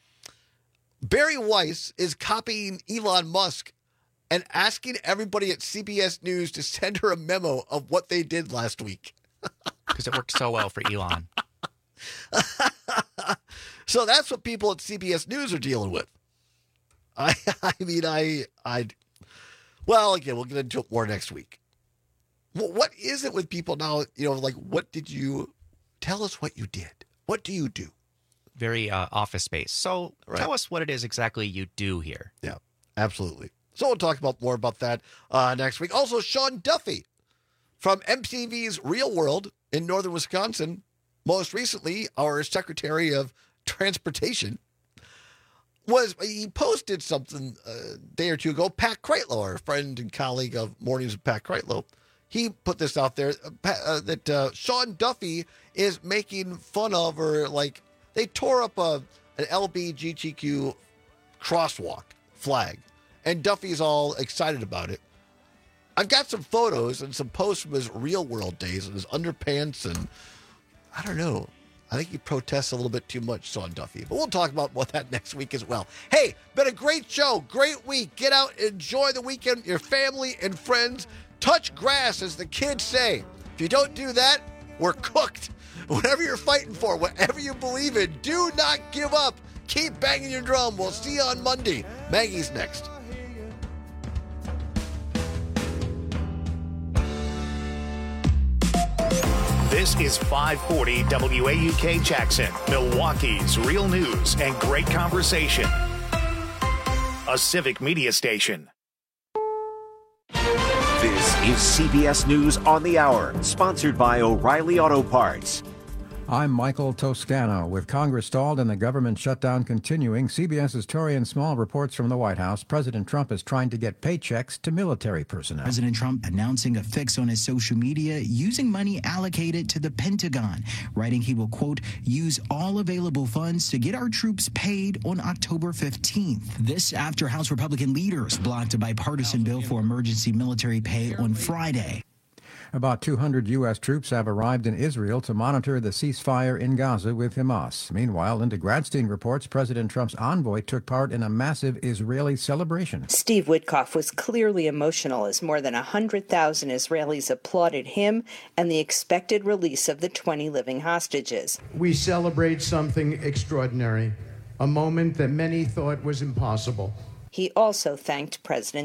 Barry Weiss is copying Elon Musk and asking everybody at C B S News to send her a memo of what they did last week. Because it worked so well for Elon. So that's what people at C B S News are dealing with. I I mean, I, I, well, again, we'll get into it more next week. Well, what is it with people now? You know, like, what did you, tell us what you did. What do you do? Very uh, office space. So Right. tell us what it is exactly you do here. Yeah, absolutely. So we'll talk about more about that uh, next week. Also, Sean Duffy from M T V's Real World in northern Wisconsin, most recently our Secretary of Transportation, was he posted something a day or two ago. Pat Kreitlow, our friend and colleague of Mornings with Pat Kreitlow, he put this out there uh, that uh, Sean Duffy is making fun of, or like they tore up a an L G B T Q crosswalk flag, and Duffy's all excited about it. I've got some photos and some posts from his real world days and his underpants, and I don't know. I think he protests a little bit too much, Sean Duffy. But we'll talk about what that next week as well. Hey, been a great show, great week. Get out, enjoy the weekend with your family and friends. Touch grass, as the kids say. If you don't do that, we're cooked. Whatever you're fighting for, whatever you believe in, do not give up. Keep banging your drum. We'll see you on Monday. Maggie's next. This is five forty W A U K Jackson, Milwaukee's real news and great conversation. A civic media station. This is C B S News on the Hour, sponsored by O'Reilly Auto Parts. I'm Michael Toscano. With Congress stalled and the government shutdown continuing, CBS's Torian Small reports from the White House. President Trump is trying to get paychecks to military personnel. President Trump announcing a fix on his social media using money allocated to the Pentagon, writing he will, quote, use all available funds to get our troops paid on October fifteenth. This after House Republican leaders blocked a bipartisan bill for emergency military pay on Friday. About two hundred U S troops have arrived in Israel to monitor the ceasefire in Gaza with Hamas. Meanwhile, Linda Gradstein reports President Trump's envoy took part in a massive Israeli celebration. Steve Witkoff was clearly emotional as more than one hundred thousand Israelis applauded him and the expected release of the twenty living hostages. We celebrate something extraordinary, a moment that many thought was impossible. He also thanked President